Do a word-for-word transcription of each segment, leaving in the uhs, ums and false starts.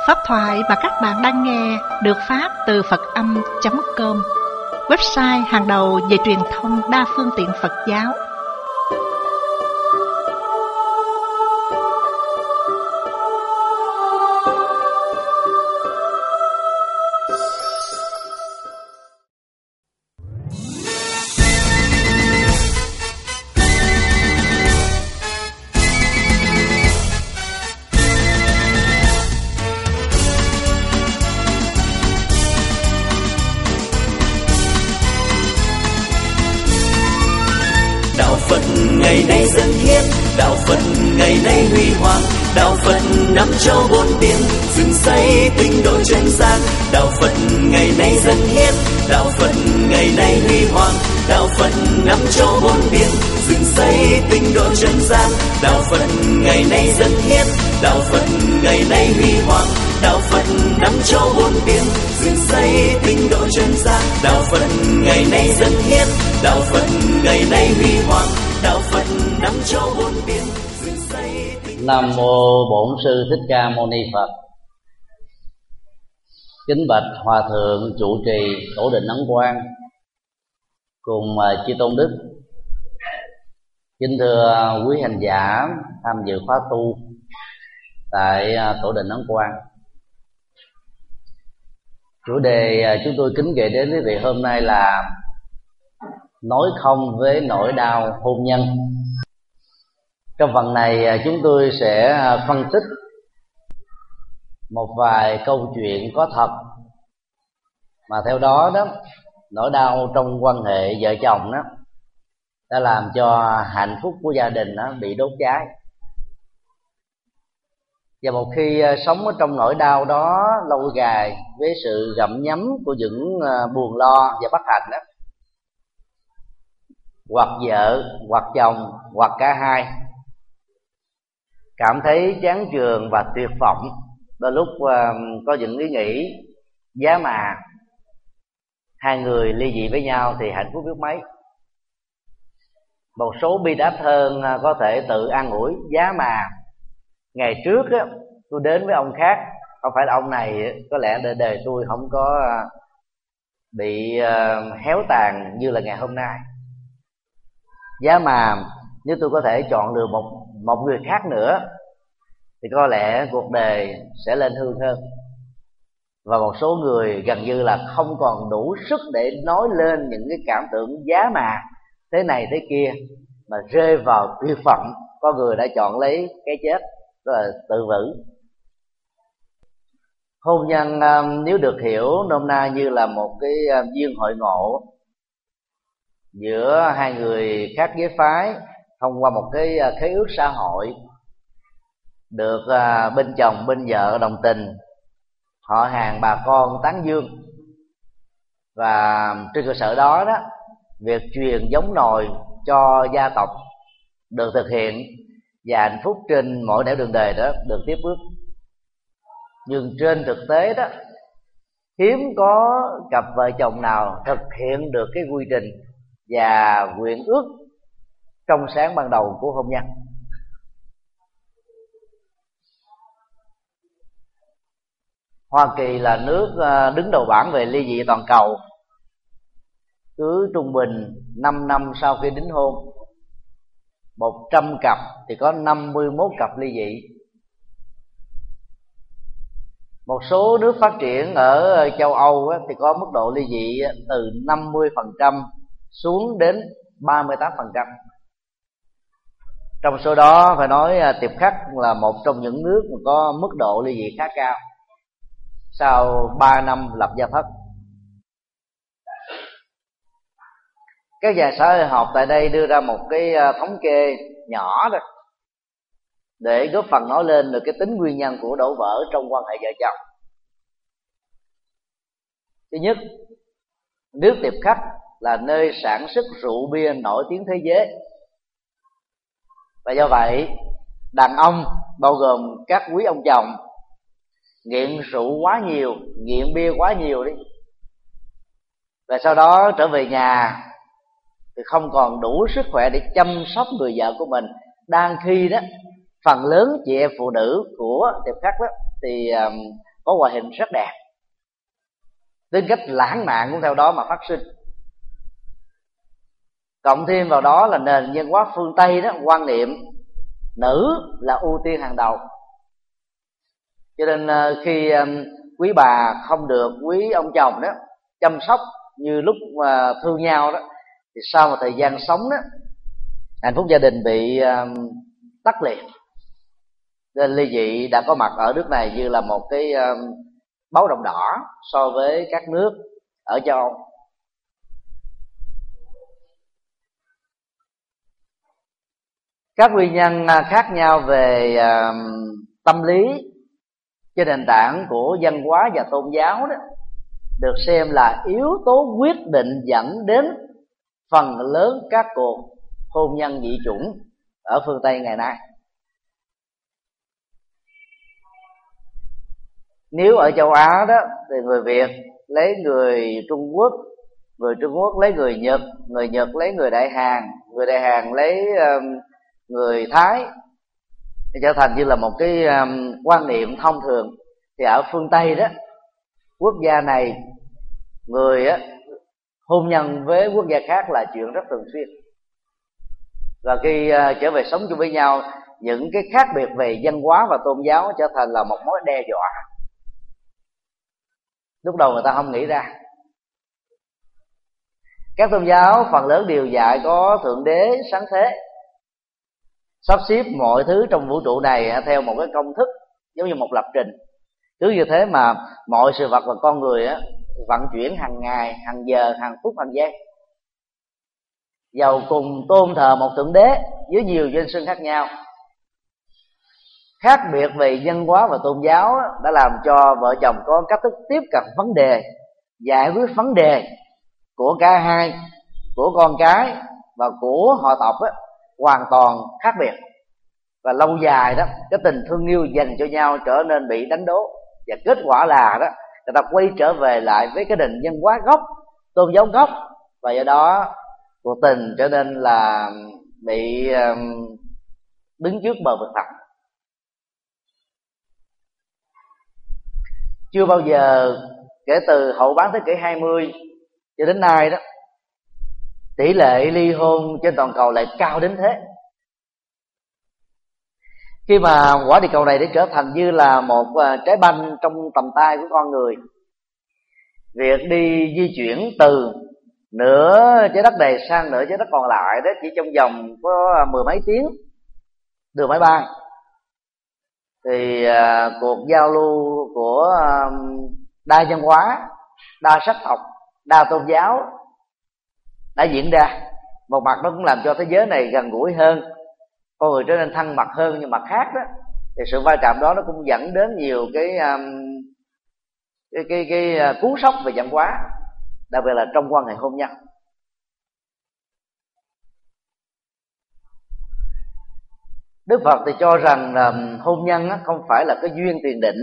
Pháp thoại mà các bạn đang nghe được phát từ Phật Âm chấm com, website hàng đầu về truyền thông đa phương tiện Phật giáo. Ngày nay dân hiến, đạo Phật ngày nay huy hoàng, đạo Phật năm châu bốn biển, rừng xây tinh độ chân gian. Đạo Phật ngày nay dân hiến, đạo Phật ngày nay huy hoàng, đạo Phật năm châu bốn biển, rừng xây tinh độ chân gian. Đạo Phật ngày nay dân hiến, đạo Phật ngày nay huy hoàng, đạo Phật năm châu bốn biển, rừng xây tinh độ chân gian. Đạo Phật ngày nay dân hiến, đạo Phật ngày nay huy hoàng, đạo Phật năm châu bốn biển, rừng xây tinh. Nam mô Bổn Sư Thích Ca Mâu Ni Phật. Kính bạch Hòa thượng trụ trì Tổ đình Ấn Quang cùng chư tôn đức. Kính thưa quý hành giả tham dự khóa tu tại Tổ đình Ấn Quang. Chủ đề chúng tôi kính gửi đến quý vị hôm nay là nói không với nỗi đau hôn nhân. Trong phần này chúng tôi sẽ phân tích một vài câu chuyện có thật mà theo đó đó nỗi đau trong quan hệ vợ chồng đó đã làm cho hạnh phúc của gia đình đó bị đốt cháy. Và một khi sống ở trong nỗi đau đó lâu dài với sự gặm nhấm của những buồn lo và bất hạnh đó, hoặc vợ hoặc chồng hoặc cả hai cảm thấy chán chường và tuyệt vọng, đôi lúc uh, có những ý nghĩ giá mà hai người ly dị với nhau thì hạnh phúc biết mấy. Một số bi đát hơn uh, có thể tự an ủi giá mà ngày trước á, tôi đến với ông khác, không phải là ông này, có lẽ đời đời tôi không có uh, bị uh, héo tàn như là ngày hôm nay. Giá mà nếu tôi có thể chọn được một một người khác nữa thì có lẽ cuộc đời sẽ lên hương hơn. Và một số người gần như là không còn đủ sức để nói lên những cái cảm tưởng giá mà thế này thế kia, mà rơi vào tuyệt vọng. Có người đã chọn lấy cái chết, đó là tự tử. Hôn nhân nếu được hiểu nôm na như là một cái duyên hội ngộ giữa hai người khác giới phái thông qua một cái khế ước xã hội, được bên chồng bên vợ đồng tình, họ hàng bà con tán dương, và trên cơ sở đó đó việc truyền giống nòi cho gia tộc được thực hiện và hạnh phúc trên mỗi nẻo đường đời đó được tiếp bước. Nhưng trên thực tế đó hiếm có cặp vợ chồng nào thực hiện được cái quy trình và nguyện ước trong sáng ban đầu của hôn nhân. Hoa Kỳ là nước đứng đầu bảng về ly dị toàn cầu. Cứ trung bình năm năm sau khi đính hôn, một trăm cặp thì có năm mươi mốt cặp ly dị. Một số nước phát triển ở châu Âu thì có mức độ ly dị từ năm mươi phần trăm xuống đến ba mươi tám phần trăm. Trong số đó phải nói Tiệp Khắc là một trong những nước mà có mức độ ly dị khá cao sau ba năm lập gia thất. Các nhà xã hội học tại đây đưa ra một cái thống kê nhỏ thôi để góp phần nói lên được cái tính nguyên nhân của đổ vỡ trong quan hệ vợ chồng. Thứ nhất, nước Tiệp Khắc là nơi sản xuất rượu bia nổi tiếng thế giới, và do vậy đàn ông bao gồm các quý ông chồng nghiện rượu quá nhiều, nghiện bia quá nhiều đi, và sau đó trở về nhà thì không còn đủ sức khỏe để chăm sóc người vợ của mình. Đang khi đó phần lớn chị em phụ nữ của Tiệp Khắc đó thì um, có ngoại hình rất đẹp, tính cách lãng mạn cũng theo đó mà phát sinh. Cộng thêm vào đó là nền văn hóa phương Tây đó quan niệm nữ là ưu tiên hàng đầu, cho nên khi quý bà không được quý ông chồng đó chăm sóc như lúc mà thương nhau đó, thì sau một thời gian sống đó, hạnh phúc gia đình bị tắt liệt. Nên ly dị đã có mặt ở nước này như là một cái báo động đỏ so với các nước ở châu Âu. Các nguyên nhân khác nhau về tâm lý trên nền tảng của văn hóa và tôn giáo đó được xem là yếu tố quyết định dẫn đến phần lớn các cuộc hôn nhân dị chủng ở phương Tây ngày nay. Nếu ở châu Á đó thì người Việt lấy người Trung Quốc, người Trung Quốc lấy người Nhật, người Nhật lấy người Đại Hàn, người Đại Hàn lấy um, người Thái, thì trở thành như là một cái um, quan niệm thông thường. Thì ở phương Tây đó, quốc gia này người á, hôn nhân với quốc gia khác là chuyện rất thường xuyên. Và khi uh, trở về sống chung với nhau, những cái khác biệt về văn hóa và tôn giáo trở thành là một mối đe dọa. Lúc đầu người ta không nghĩ ra. Các tôn giáo phần lớn đều dạy có thượng đế sáng thế, sắp xếp mọi thứ trong vũ trụ này theo một cái công thức giống như một lập trình. Cứ như thế mà mọi sự vật và con người á, vận chuyển hàng ngày, hàng giờ, hàng phút, hàng giây. Dầu cùng tôn thờ một thượng đế với nhiều danh xưng khác nhau, khác biệt về văn hóa và tôn giáo đã làm cho vợ chồng có cách thức tiếp cận vấn đề, giải quyết vấn đề của cả hai, của con cái và của họ tộc ấy, hoàn toàn khác biệt. Và lâu dài đó, cái tình thương yêu dành cho nhau trở nên bị đánh đố. Và kết quả là đó, người ta quay trở về lại với cái nền văn hóa gốc, tôn giáo gốc, và do đó cuộc tình trở nên là bị um, đứng trước bờ vực thẳm. Chưa bao giờ kể từ hậu bán thế kỷ hai mươi cho đến nay đó, tỷ lệ ly hôn trên toàn cầu lại cao đến thế. Khi mà quả địa cầu này để trở thành như là một trái banh trong tầm tay của con người, việc đi di chuyển từ nửa trái đất này sang nửa trái đất còn lại đó chỉ trong vòng có mười mấy tiếng đường máy bay, thì uh, cuộc giao lưu của uh, đa văn hóa, đa sắc tộc, đa tôn giáo đã diễn ra. Một mặt nó cũng làm cho thế giới này gần gũi hơn, con người trở nên thân mật hơn, nhưng mặt khác đó thì sự va chạm đó nó cũng dẫn đến nhiều cái um, cái cái, cái uh, cú sốc về văn hóa, đặc biệt là trong quan hệ hôn nhân. Đức Phật thì cho rằng là hôn nhân không phải là cái duyên tiền định,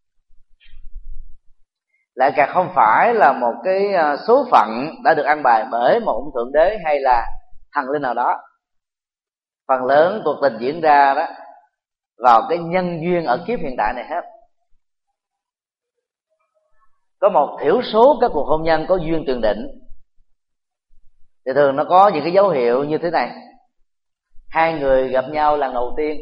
lại càng không phải là một cái số phận đã được ăn bài bởi một ông thượng đế hay là thần linh nào đó. Phần lớn cuộc tình diễn ra đó vào cái nhân duyên ở kiếp hiện tại này hết. Có một thiểu số các cuộc hôn nhân có duyên tiền định, thì thường nó có những cái dấu hiệu như thế này. Hai người gặp nhau lần đầu tiên,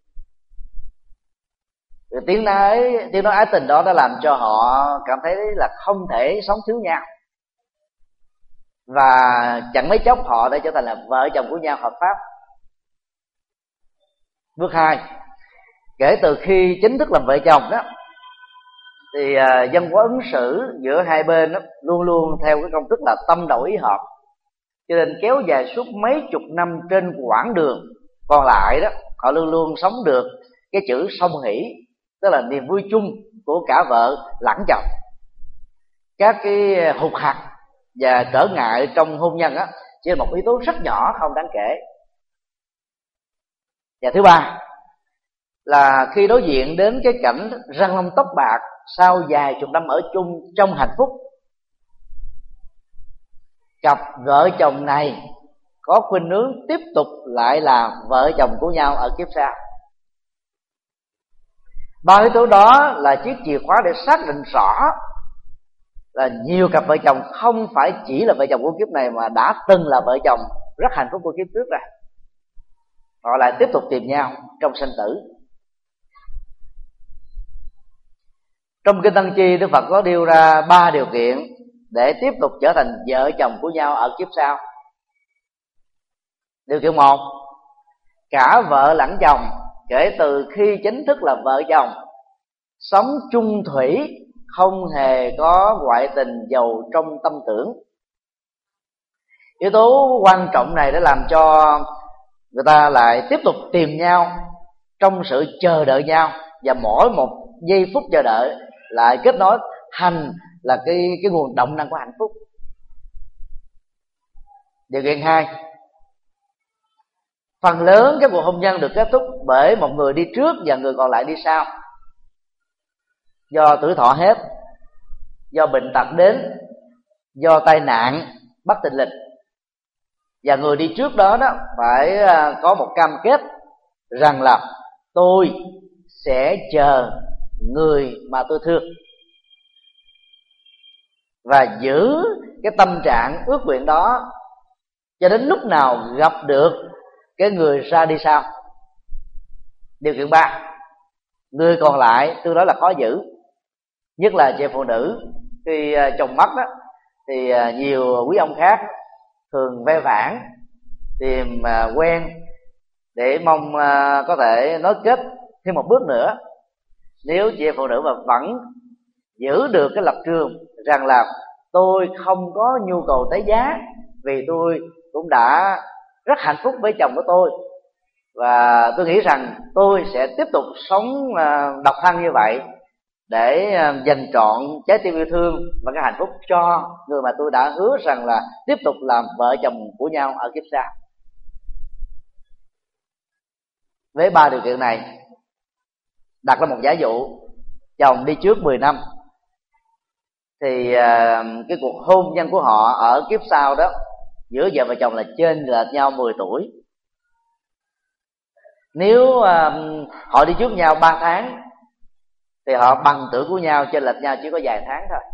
thì tiếng nói tiếng nói ái tình đó đã làm cho họ cảm thấy là không thể sống thiếu nhau, và chẳng mấy chốc họ đã trở thành là vợ chồng của nhau hợp pháp. Bước hai, kể từ khi chính thức làm vợ chồng đó, thì uh, văn hóa ứng xử giữa hai bên đó, luôn luôn theo cái công thức là tâm đầu ý hợp, cho nên kéo dài suốt mấy chục năm trên quãng đường còn lại đó, họ luôn luôn sống được cái chữ song hỷ, tức là niềm vui chung của cả vợ lẫn chồng. Các cái hụt hặc và trở ngại trong hôn nhân á chỉ là một yếu tố rất nhỏ, không đáng kể. Và thứ ba là khi đối diện đến cái cảnh răng long tóc bạc sau vài chục năm ở chung trong hạnh phúc, cặp vợ chồng này có khuynh hướng tiếp tục lại là vợ chồng của nhau ở kiếp sau. Ba yếu tố đó là chiếc chìa khóa để xác định rõ là nhiều cặp vợ chồng không phải chỉ là vợ chồng của kiếp này, mà đã từng là vợ chồng rất hạnh phúc của kiếp trước rồi. Họ lại tiếp tục tìm nhau trong sanh tử. Trong kinh Tăng Chi, Đức Phật có nêu ra ba điều kiện để tiếp tục trở thành vợ chồng của nhau ở kiếp sau. Điều kiện một, cả vợ lẫn chồng kể từ khi chính thức là vợ chồng sống chung thủy, không hề có ngoại tình giàu trong tâm tưởng. Yếu tố quan trọng này đã làm cho người ta lại tiếp tục tìm nhau trong sự chờ đợi nhau, và mỗi một giây phút chờ đợi lại kết nối thành là cái cái nguồn động năng của hạnh phúc. Điều kiện hai, phần lớn các cuộc hôn nhân được kết thúc bởi một người đi trước và người còn lại đi sau. Do tuổi thọ hết, do bệnh tật đến, do tai nạn bất thình lình, và người đi trước đó đó phải có một cam kết rằng là tôi sẽ chờ người mà tôi thương, và giữ cái tâm trạng ước nguyện đó cho đến lúc nào gặp được cái người ra đi sau. Điều kiện ba, người còn lại tôi nói là khó giữ, nhất là chị phụ nữ khi chồng mất đó, thì nhiều quý ông khác thường ve vãn tìm quen để mong có thể nối kết thêm một bước nữa. Nếu chị phụ nữ mà vẫn giữ được cái lập trường rằng là tôi không có nhu cầu tái giá, vì tôi cũng đã rất hạnh phúc với chồng của tôi, và tôi nghĩ rằng tôi sẽ tiếp tục sống độc thân như vậy để dành trọn trái tim yêu thương và cái hạnh phúc cho người mà tôi đã hứa rằng là tiếp tục làm vợ chồng của nhau ở kiếp sau. Với ba điều kiện này, đặt ra một giả dụ chồng đi trước mười năm, thì cái cuộc hôn nhân của họ ở kiếp sau đó giữa vợ và chồng là trên lệch nhau mười tuổi. Nếu họ đi trước nhau ba tháng thì họ bằng tuổi của nhau trên lệch nhau chỉ có vài tháng thôi.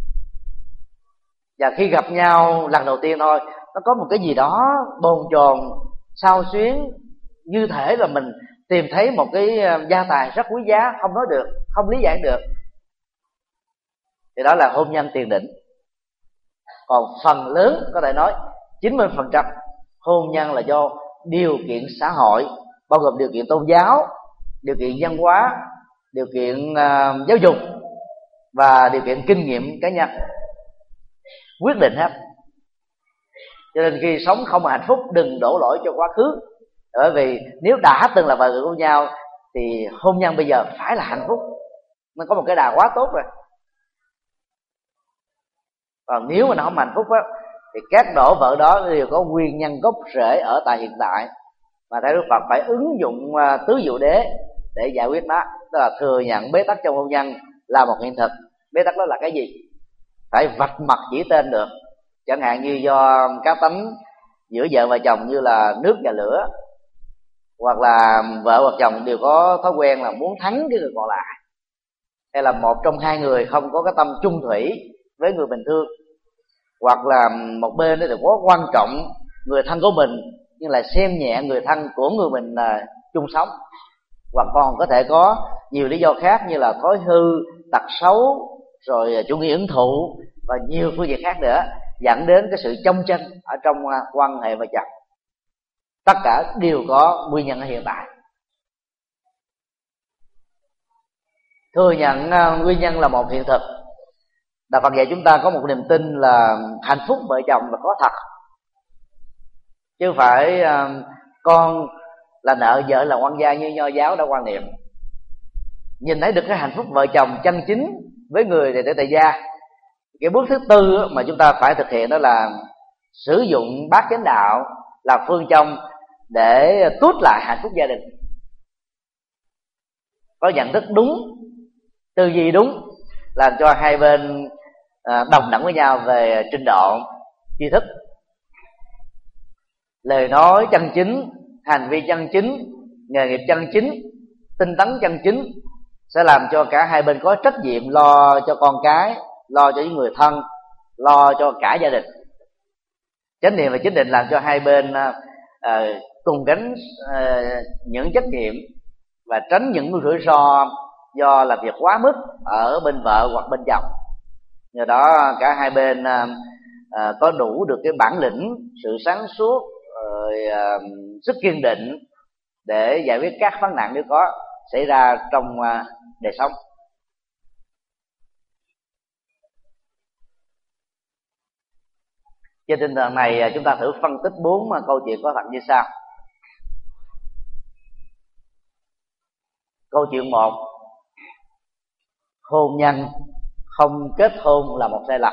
Và khi gặp nhau lần đầu tiên thôi, nó có một cái gì đó bồn chồn xao xuyến, như thể là mình tìm thấy một cái gia tài rất quý giá, không nói được, không lý giải được. Thì đó là hôn nhân tiền định. Còn phần lớn, có thể nói chín mươi phần trăm hôn nhân là do điều kiện xã hội, bao gồm điều kiện tôn giáo, điều kiện văn hóa, điều kiện uh, giáo dục và điều kiện kinh nghiệm cá nhân quyết định hết. Cho nên khi sống không hạnh phúc, đừng đổ lỗi cho quá khứ, bởi vì nếu đã từng là vợ người của nhau thì hôn nhân bây giờ phải là hạnh phúc. Nó có một cái đà quá tốt rồi. Còn nếu mà nó không hạnh phúc á, thì các đổ vỡ đó đều có nguyên nhân gốc rễ ở tại hiện tại, mà theo Đức Phật phải ứng dụng tứ diệu đế để giải quyết nó. Tức là thừa nhận bế tắc trong hôn nhân là một hiện thực. Bế tắc đó là cái gì? Phải vạch mặt chỉ tên được. Chẳng hạn như do cá tánh giữa vợ và chồng như là nước và lửa, hoặc là vợ hoặc chồng đều có thói quen là muốn thắng cái người còn lại, hay là một trong hai người không có cái tâm chung thủy với người mình thương, hoặc là một bên thì có quan trọng người thân của mình nhưng lại xem nhẹ người thân của người mình là chung sống, hoặc còn có thể có nhiều lý do khác như là thói hư, tật xấu, rồi chủ nghĩa ứng thụ và nhiều phương diện khác nữa, dẫn đến cái sự chông tranh ở trong quan hệ vợ chồng. Tất cả đều có nguyên nhân ở hiện tại. Thừa nhận nguyên nhân là một hiện thực. Đạo Phật dạy chúng ta có một niềm tin là hạnh phúc vợ chồng là có thật, chứ không phải con là nợ vợ là quan gia như Nho giáo đã quan niệm. Nhìn thấy được cái hạnh phúc vợ chồng chân chính với người đệ tử tại gia, cái bước thứ tư mà chúng ta phải thực hiện đó là sử dụng bát chánh đạo là phương châm để tút lại hạnh phúc gia đình. Có nhận thức đúng, tư duy đúng, làm cho hai bên đồng đẳng với nhau về trình độ tri thức, lời nói chân chính, hành vi chân chính, nghề nghiệp chân chính, tinh tấn chân chính, sẽ làm cho cả hai bên có trách nhiệm lo cho con cái, lo cho những người thân, lo cho cả gia đình. Chánh niệm và chính định làm cho hai bên uh, cùng gánh uh, những trách nhiệm và tránh những rủi ro do làm việc quá mức ở bên vợ hoặc bên chồng. Nhờ đó cả hai bên uh, uh, có đủ được cái bản lĩnh, sự sáng suốt, uh, uh, sức kiên định để giải quyết các vấn nạn nếu có xảy ra trong uh, đời sống. Trên tinh thần này chúng ta thử phân tích bốn câu chuyện có thật như sau. Câu chuyện một: hôn nhân không kết hôn là một sai lầm.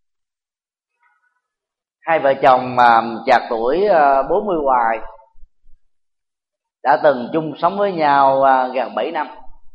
Hai vợ chồng mà chạc tuổi bốn mươi hoài đã từng chung sống với nhau gần bảy năm.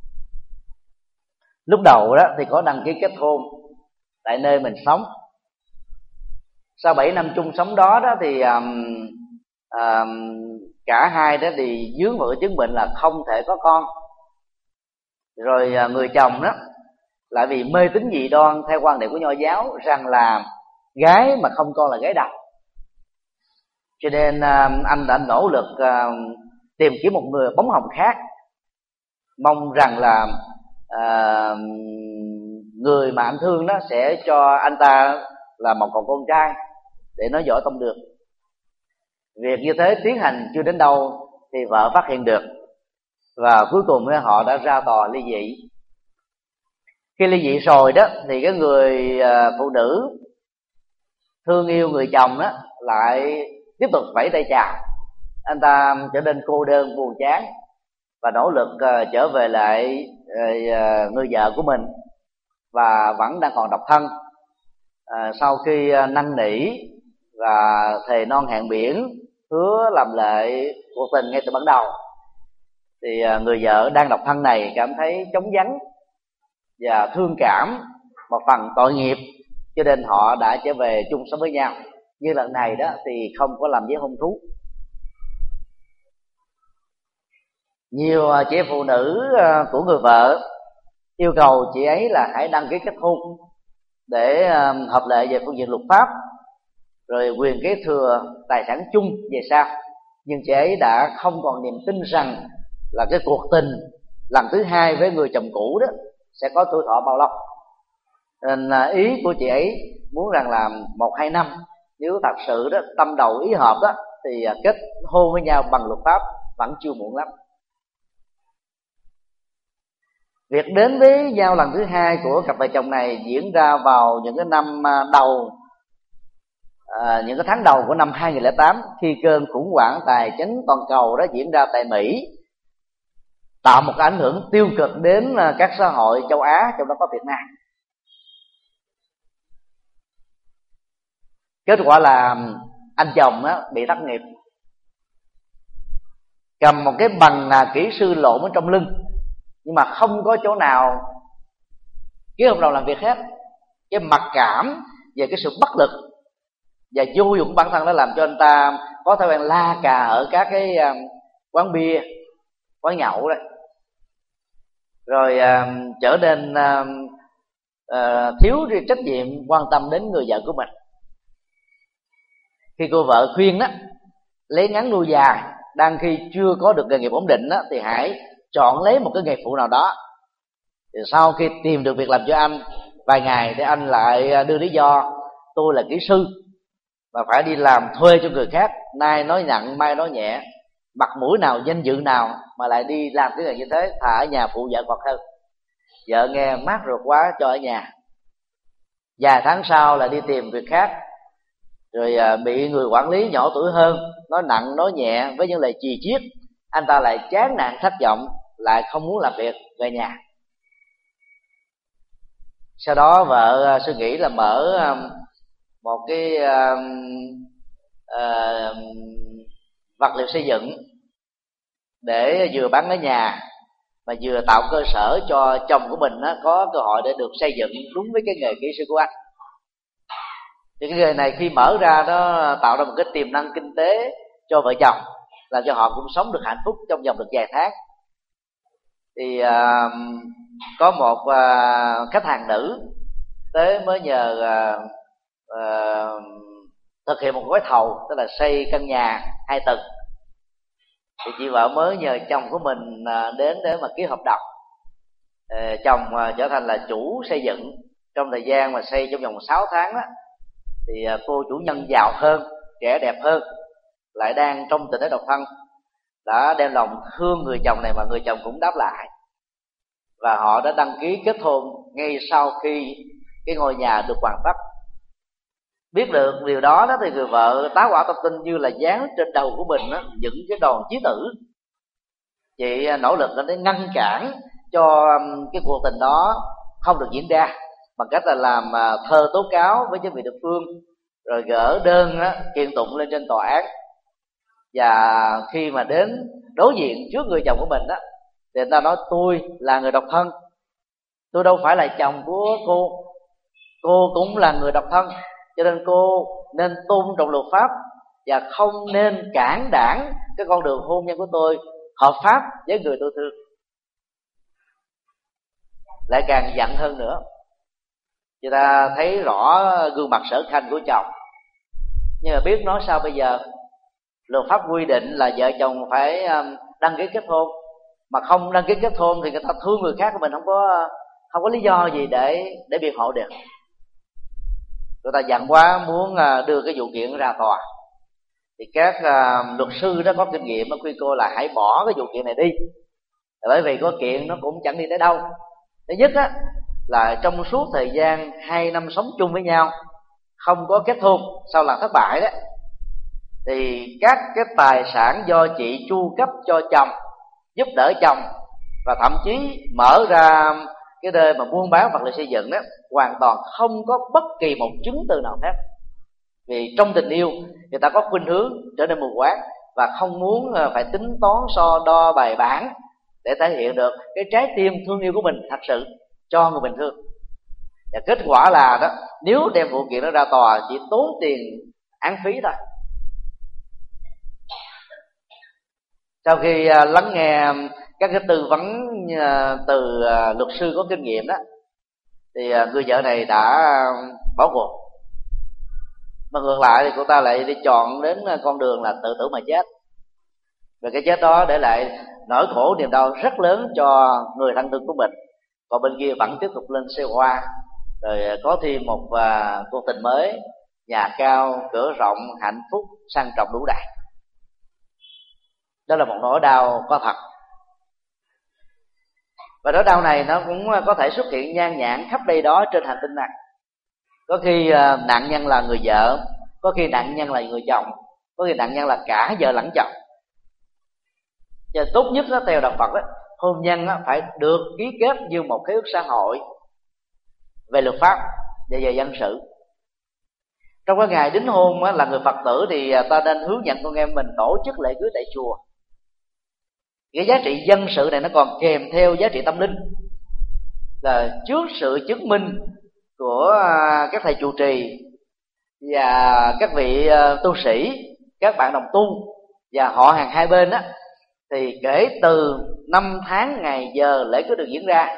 Lúc đầu đó thì có đăng ký kết hôn tại nơi mình sống. Sau bảy năm chung sống đó đó thì um, um, cả hai đó thì dướng vào cái chứng bệnh là không thể có con. Rồi uh, người chồng đó lại vì mê tín dị đoan theo quan điểm của Nho giáo rằng là gái mà không con là gái độc, cho nên uh, anh đã nỗ lực uh, tìm kiếm một người bóng hồng khác, mong rằng là uh, người mà anh thương đó sẽ cho anh ta là một cậu con trai để nó giỏi tông đường. Việc như thế tiến hành chưa đến đâu thì vợ phát hiện được, và cuối cùng họ đã ra tòa ly dị. Khi ly dị rồi đó thì cái người phụ nữ thương yêu người chồng đó lại tiếp tục vẫy tay chào. Anh ta trở nên cô đơn buồn chán và nỗ lực trở về lại người vợ của mình, và vẫn đang còn độc thân. À, sau khi năn nỉ và thề non hẹn biển, hứa làm lệ cuộc tình ngay từ ban đầu, thì người vợ đang độc thân này cảm thấy trống vắng và thương cảm một phần tội nghiệp, cho nên họ đã trở về chung sống với nhau. Như lần này đó thì không có làm giấy hôn thú. Nhiều chị phụ nữ của người vợ yêu cầu chị ấy là hãy đăng ký kết hôn để hợp lệ về phương diện luật pháp, rồi quyền kế thừa tài sản chung về sau. Nhưng chị ấy đã không còn niềm tin rằng là cái cuộc tình lần thứ hai với người chồng cũ đó sẽ có tuổi thọ bao lâu. Nên ý của chị ấy muốn rằng là một hai năm, nếu thật sự đó tâm đầu ý hợp đó thì kết hôn với nhau bằng luật pháp vẫn chưa muộn lắm. Việc đến với nhau lần thứ hai của cặp vợ chồng này diễn ra vào những cái năm đầu, à, những cái tháng đầu của năm hai nghìn lẻ tám, khi cơn khủng hoảng tài chính toàn cầu đó diễn ra tại Mỹ, tạo một cái ảnh hưởng tiêu cực đến các xã hội châu Á, trong đó có Việt Nam. Kết quả là anh chồng á, bị thất nghiệp, cầm một cái bằng kỹ sư lộn ở trong lưng, nhưng mà không có chỗ nào ký hợp đồng làm việc hết. Cái mặc cảm về cái sự bất lực và vô dụng của bản thân đã làm cho anh ta có thói quen la cà ở các cái uh, quán bia, quán nhậu đấy, rồi uh, trở nên uh, uh, thiếu trách nhiệm quan tâm đến người vợ của mình. Khi cô vợ khuyên đó lấy ngắn nuôi dài, đang khi chưa có được nghề nghiệp ổn định đó, thì hãy chọn lấy một cái nghề phụ nào đó. Thì sau khi tìm được việc làm cho anh vài ngày thì anh lại đưa lý do tôi là kỹ sư mà phải đi làm thuê cho người khác, nay nói nặng mai nói nhẹ, mặt mũi nào danh dự nào mà lại đi làm cái nghề như thế, thà ở nhà phụ vợ còn hơn. Vợ nghe mát ruột quá cho ở nhà. Vài tháng sau lại đi tìm việc khác, rồi bị người quản lý nhỏ tuổi hơn nói nặng nói nhẹ với những lời chì chiết, anh ta lại chán nản thất vọng, lại không muốn làm việc, về nhà. Sau đó vợ suy nghĩ là mở một cái uh, uh, vật liệu xây dựng để vừa bán ở nhà mà vừa tạo cơ sở cho chồng của mình đó, có cơ hội để được xây dựng đúng với cái nghề kỹ sư của anh. Thì cái nghề này khi mở ra nó tạo ra một cái tiềm năng kinh tế cho vợ chồng, làm cho họ cũng sống được hạnh phúc trong vòng được vài tháng. Thì uh, có một uh, khách hàng nữ tới mới nhờ uh, uh, thực hiện một gói thầu, tức là xây căn nhà hai tầng. Thì chị vợ mới nhờ chồng của mình uh, đến để mà ký hợp đồng. uh, chồng uh, trở thành là chủ xây dựng. Trong thời gian mà xây trong vòng sáu tháng đó, thì uh, cô chủ nhân giàu hơn, trẻ đẹp hơn, lại đang trong tình thế độc thân, đã đem lòng thương người chồng này, mà người chồng cũng đáp lại, và họ đã đăng ký kết hôn ngay sau khi cái ngôi nhà được hoàn tất. Biết được điều đó đó thì người vợ tá hỏa tâm tinh như là dán trên đầu của mình đó, những cái đòn chí tử. Chị nỗ lực để ngăn cản cho cái cuộc tình đó không được diễn ra bằng cách là làm thơ tố cáo với chính quyền địa phương, rồi gỡ đơn đó, kiện tụng lên trên tòa án. Và khi mà đến đối diện trước người chồng của mình đó, thì người ta nói tôi là người độc thân, tôi đâu phải là chồng của cô, cô cũng là người độc thân, cho nên cô nên tôn trọng luật pháp và không nên cản đảng cái con đường hôn nhân của tôi hợp pháp với người tôi thương. Lại càng giận hơn nữa. Người ta thấy rõ gương mặt sở khanh của chồng, nhưng mà biết nói sao bây giờ. Luật pháp quy định là vợ chồng phải đăng ký kết hôn, mà không đăng ký kết hôn thì người ta thương người khác của mình không có không có lý do gì để để biện hộ được. Người ta giận quá muốn đưa cái vụ kiện ra tòa. Thì các uh, luật sư đó có kinh nghiệm nó khuyên cô là hãy bỏ cái vụ kiện này đi, bởi vì có kiện nó cũng chẳng đi tới đâu. Thứ nhất á, là trong suốt thời gian hai năm sống chung với nhau không có kết hôn sau lần thất bại đó, thì các cái tài sản do chị chu cấp cho chồng, giúp đỡ chồng, và thậm chí mở ra cái nơi mà buôn bán vật liệu xây dựng đó, hoàn toàn không có bất kỳ một chứng từ nào khác. Vì trong tình yêu người ta có khuynh hướng trở nên mù quáng và không muốn phải tính toán so đo bài bản để thể hiện được cái trái tim thương yêu của mình thật sự cho người bình thường. Và kết quả là đó, nếu đem vụ kiện đó ra tòa chỉ tốn tiền án phí thôi. Sau khi lắng nghe các cái tư vấn từ luật sư có kinh nghiệm đó, thì người vợ này đã bỏ cuộc. Mà ngược lại thì cô ta lại đi chọn đến con đường là tự tử mà chết. Và cái chết đó để lại nỗi khổ niềm đau rất lớn cho người thân thương của mình. Còn bên kia vẫn tiếp tục lên xe hoa, rồi có thêm một uh, cuộc tình mới, nhà cao, cửa rộng, hạnh phúc, sang trọng đủ đầy. Đó là một nỗi đau có thật. Và nỗi đau này nó cũng có thể xuất hiện nhan nhản khắp đây đó trên hành tinh này. Có khi uh, nạn nhân là người vợ, có khi nạn nhân là người chồng, có khi nạn nhân là cả vợ lẫn chồng. Và tốt nhất đó, theo đạo Phật đó, hôn nhân đó, phải được ký kết như một khế ước xã hội về luật pháp và về dân sự. Trong cái ngày đính hôn đó, là người Phật tử thì ta nên hướng dẫn con em mình tổ chức lễ cưới tại chùa. Cái giá trị dân sự này nó còn kèm theo giá trị tâm linh, là trước sự chứng minh của các thầy trụ trì và các vị tu sĩ, các bạn đồng tu và họ hàng hai bên đó, thì kể từ năm tháng ngày giờ lễ cưới được diễn ra,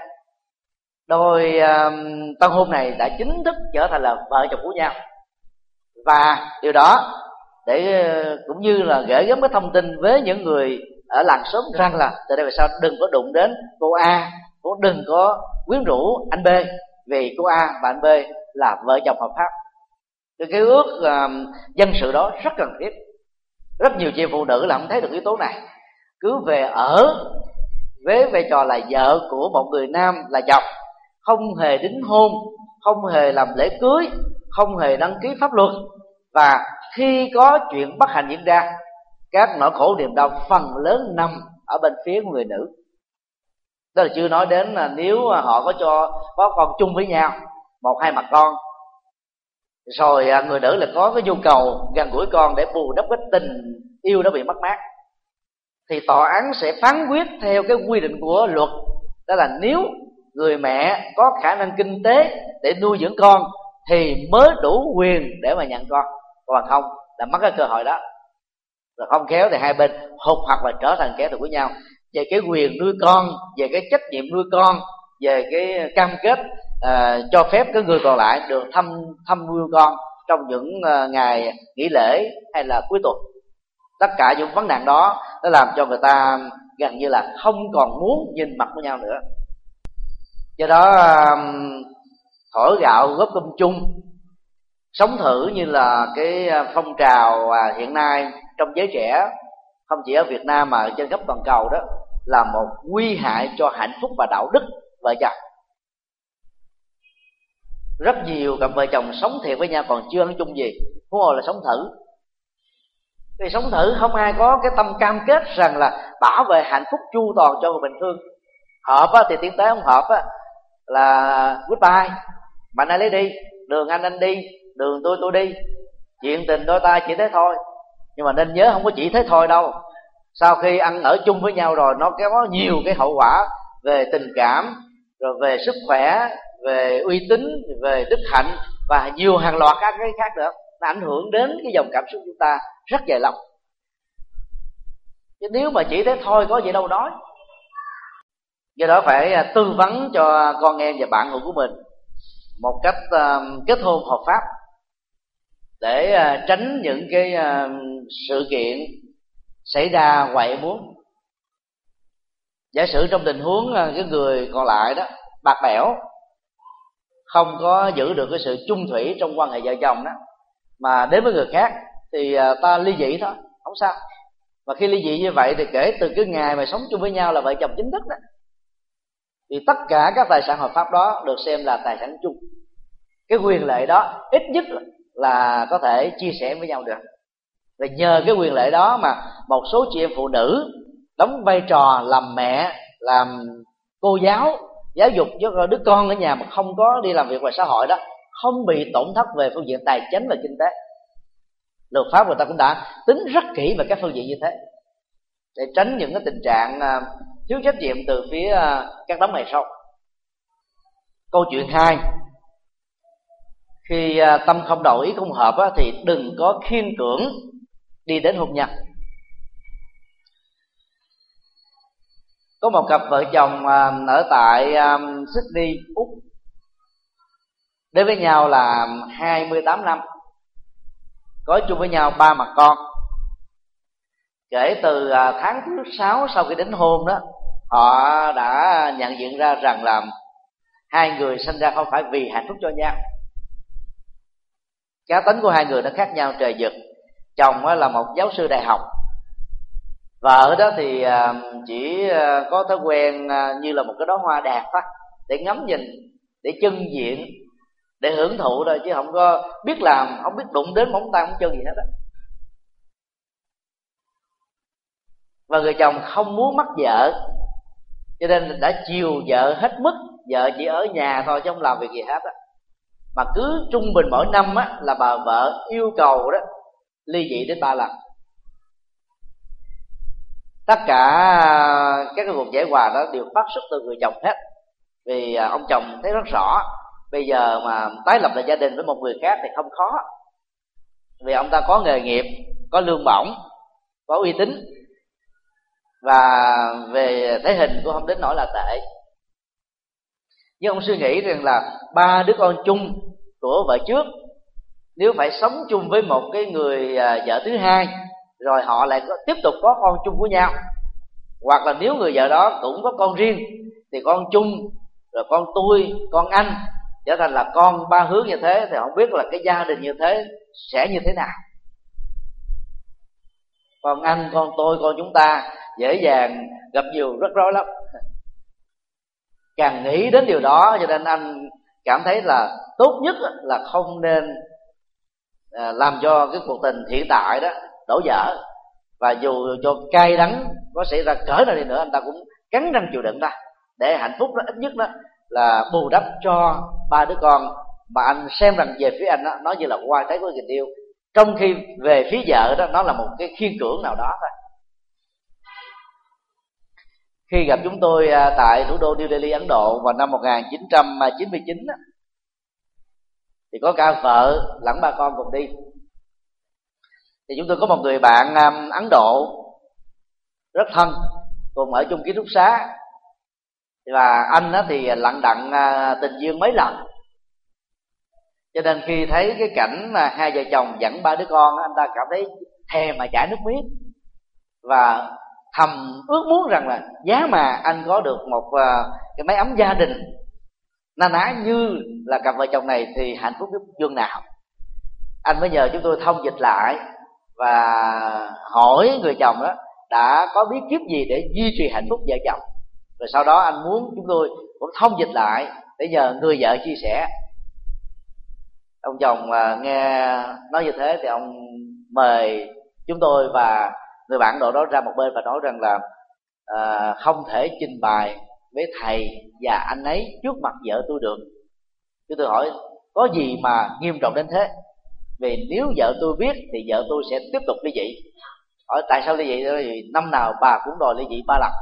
đôi uh, tân hôn này đã chính thức trở thành là vợ chồng của nhau. Và điều đó để uh, cũng như là gửi gắm cái thông tin với những người ở làng xóm rằng là từ đây về sau đừng có đụng đến cô A, cũng đừng có quyến rũ anh B, vì cô A và anh B là vợ chồng hợp pháp. Cái, cái ước uh, dân sự đó rất cần thiết. Rất nhiều chị phụ nữ là không thấy được yếu tố này, cứ về ở với vai trò là vợ của một người nam là chồng, không hề đính hôn, không hề làm lễ cưới, không hề đăng ký pháp luật. Và khi có chuyện bất hạnh diễn ra, các nỗi khổ niềm đau phần lớn nằm ở bên phía của người nữ. Đó là chưa nói đến là nếu họ có cho có con chung với nhau, một hai mặt con, rồi người nữ là có cái nhu cầu gần gũi con để bù đắp cái tình yêu đã bị mất mát, thì tòa án sẽ phán quyết theo cái quy định của luật. Đó là nếu người mẹ có khả năng kinh tế để nuôi dưỡng con thì mới đủ quyền để mà nhận con, còn không là mất cái cơ hội đó. Rồi không khéo thì hai bên hụt hoặc là trở thành kẻ thù của nhau về cái quyền nuôi con, về cái trách nhiệm nuôi con, về cái cam kết à, cho phép cái người còn lại được thăm thăm nuôi con trong những uh, ngày nghỉ lễ hay là cuối tuần. Tất cả những vấn nạn đó nó làm cho người ta gần như là không còn muốn nhìn mặt của nhau nữa. Do đó um, thổi gạo góp cơm chung, sống thử như là cái phong trào hiện nay trong giới trẻ, không chỉ ở Việt Nam mà trên khắp toàn cầu đó, là một nguy hại cho hạnh phúc và đạo đức vợ chồng. Rất nhiều cặp vợ chồng sống thiệt với nhau còn chưa ăn chung gì, huống hồ là sống thử. Vì sống thử không ai có cái tâm cam kết rằng là bảo vệ hạnh phúc chu toàn cho người bình thường. Hợp á, thì tiến tới, không hợp á, là goodbye, mạnh ai lấy đi, đường anh anh đi, đường tôi tôi đi, chuyện tình đôi ta chỉ thế thôi. Nhưng mà nên nhớ không có chỉ thế thôi đâu. Sau khi ăn ở chung với nhau rồi, nó có nhiều cái hậu quả về tình cảm, rồi về sức khỏe, về uy tín, về đức hạnh và nhiều hàng loạt các cái khác nữa. Nó ảnh hưởng đến cái dòng cảm xúc của chúng ta rất dài lâu. Chứ nếu mà chỉ thế thôi có gì đâu nói. Do đó phải tư vấn cho con em và bạn hữu của mình một cách uh, kết hôn hợp pháp, để uh, tránh những cái uh, sự kiện xảy ra ngoài ý muốn. Giả sử trong tình huống uh, cái người còn lại đó bạc bẽo, không có giữ được cái sự chung thủy trong quan hệ vợ chồng đó, mà đến với người khác thì uh, ta ly dị thôi, không sao. Mà khi ly dị như vậy thì kể từ cái ngày mà sống chung với nhau là vợ chồng chính thức đó, thì tất cả các tài sản hợp pháp đó được xem là tài sản chung. Cái quyền lợi đó ít nhất là có thể chia sẻ với nhau được. Và nhờ cái quyền lợi đó mà một số chị em phụ nữ đóng vai trò làm mẹ, làm cô giáo, giáo dục cho đứa con ở nhà mà không có đi làm việc ngoài xã hội đó, không bị tổn thất về phương diện tài chính và kinh tế. Luật pháp người ta cũng đã tính rất kỹ về các phương diện như thế, để tránh những cái tình trạng thiếu trách nhiệm từ phía các đấng mày sau. Câu chuyện hai: khi tâm không đầu ý không hợp á, thì đừng có khiên cưỡng đi đến hôn nhân. Có một cặp vợ chồng ở tại Sydney, Úc, đến với nhau là hai mươi tám năm, có chung với nhau ba mặt con. Kể từ tháng thứ sáu sau khi đính hôn đó, họ đã nhận diện ra rằng là hai người sinh ra không phải vì hạnh phúc cho nhau. Cá tính của hai người nó khác nhau trời vực. Chồng là một giáo sư đại học, vợ đó thì chỉ có thói quen như là một cái đóa hoa đẹp thôi, để ngắm nhìn, để trưng diện, để hưởng thụ thôi, chứ không có biết làm, không biết đụng đến móng tay móng chân gì hết đó. Và người chồng không muốn mất vợ, cho nên đã chiều vợ hết mức. Vợ chỉ ở nhà thôi chứ không làm việc gì hết á. Mà cứ trung bình mỗi năm á, là bà vợ yêu cầu đó ly dị đến ba lần. Tất cả các cái cuộc giải hòa đó đều phát xuất từ người chồng hết. Vì ông chồng thấy rất rõ, bây giờ mà tái lập lại gia đình với một người khác thì không khó, vì ông ta có nghề nghiệp, có lương bổng, có uy tín, và về thể hình cũng không đến nỗi là tệ. Nhưng ông suy nghĩ rằng là ba đứa con chung của vợ trước, nếu phải sống chung với một cái người vợ thứ hai, rồi họ lại có, tiếp tục có con chung của nhau, hoặc là nếu người vợ đó cũng có con riêng, thì con chung, rồi con tôi, con anh, trở thành là con ba hướng như thế, thì không biết là cái gia đình như thế sẽ như thế nào. Con anh, con tôi, con chúng ta dễ dàng gặp nhiều rắc rối lắm. Càng nghĩ đến điều đó cho nên anh cảm thấy là tốt nhất là không nên làm cho cái cuộc tình hiện tại đó đổ vỡ. Và dù cho cay đắng có xảy ra cỡ nào đi nữa, anh ta cũng cắn răng chịu đựng ra, để hạnh phúc đó ít nhất đó là bù đắp cho ba đứa con mà anh xem rằng về phía anh đó, nó như là qua trái của tình yêu, trong khi về phía vợ đó nó là một cái khiên cưỡng nào đó thôi. Khi gặp chúng tôi tại thủ đô New Delhi, Ấn Độ vào năm một nghìn chín trăm chín mươi chín thì có cả vợ lẫn ba con cùng đi. Thì chúng tôi có một người bạn Ấn Độ rất thân, cùng ở chung ký túc xá. Và anh á thì lận đận tình duyên mấy lần, cho nên khi thấy cái cảnh mà hai vợ chồng dẫn ba đứa con, anh ta cảm thấy thèm mà chảy nước miếng, và thầm ước muốn rằng là giá mà anh có được một cái mái ấm gia đình na ná như là cặp vợ chồng này thì hạnh phúc biết dương nào. Anh mới nhờ chúng tôi thông dịch lại và hỏi người chồng đó đã có bí kíp gì để duy trì hạnh phúc vợ chồng. Rồi sau đó anh muốn chúng tôi cũng thông dịch lại để nhờ người vợ chia sẻ. Ông chồng nghe nói như thế thì ông mời chúng tôi và người bạn độ đó ra một bên và nói rằng là à, không thể trình bày với thầy và anh ấy trước mặt vợ tôi được. Chúng tôi hỏi có gì mà nghiêm trọng đến thế? Vì nếu vợ tôi biết thì vợ tôi sẽ tiếp tục ly dị. Hỏi tại sao ly dị? Vì năm nào bà cũng đòi ly dị ba lần.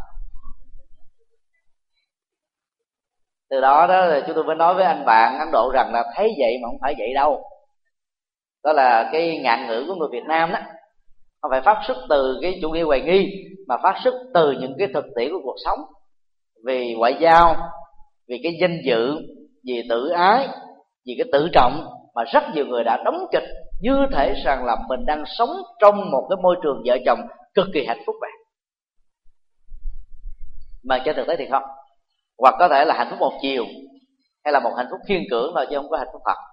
Từ đó đó chúng tôi mới nói với anh bạn Ấn Độ rằng là thấy vậy mà không phải vậy đâu. Đó là cái ngạn ngữ của người Việt Nam đó, không phải phát xuất từ cái chủ nghĩa hoài nghi, mà phát xuất từ những cái thực tiễn của cuộc sống. Vì ngoại giao, vì cái danh dự, vì tự ái, vì cái tự trọng mà rất nhiều người đã đóng kịch như thể rằng là mình đang sống trong một cái môi trường vợ chồng cực kỳ hạnh phúc vậy, mà trên thực tế thì không. Hoặc có thể là hạnh phúc một chiều, hay là một hạnh phúc khiên cưỡng thôi chứ không có hạnh phúc thật.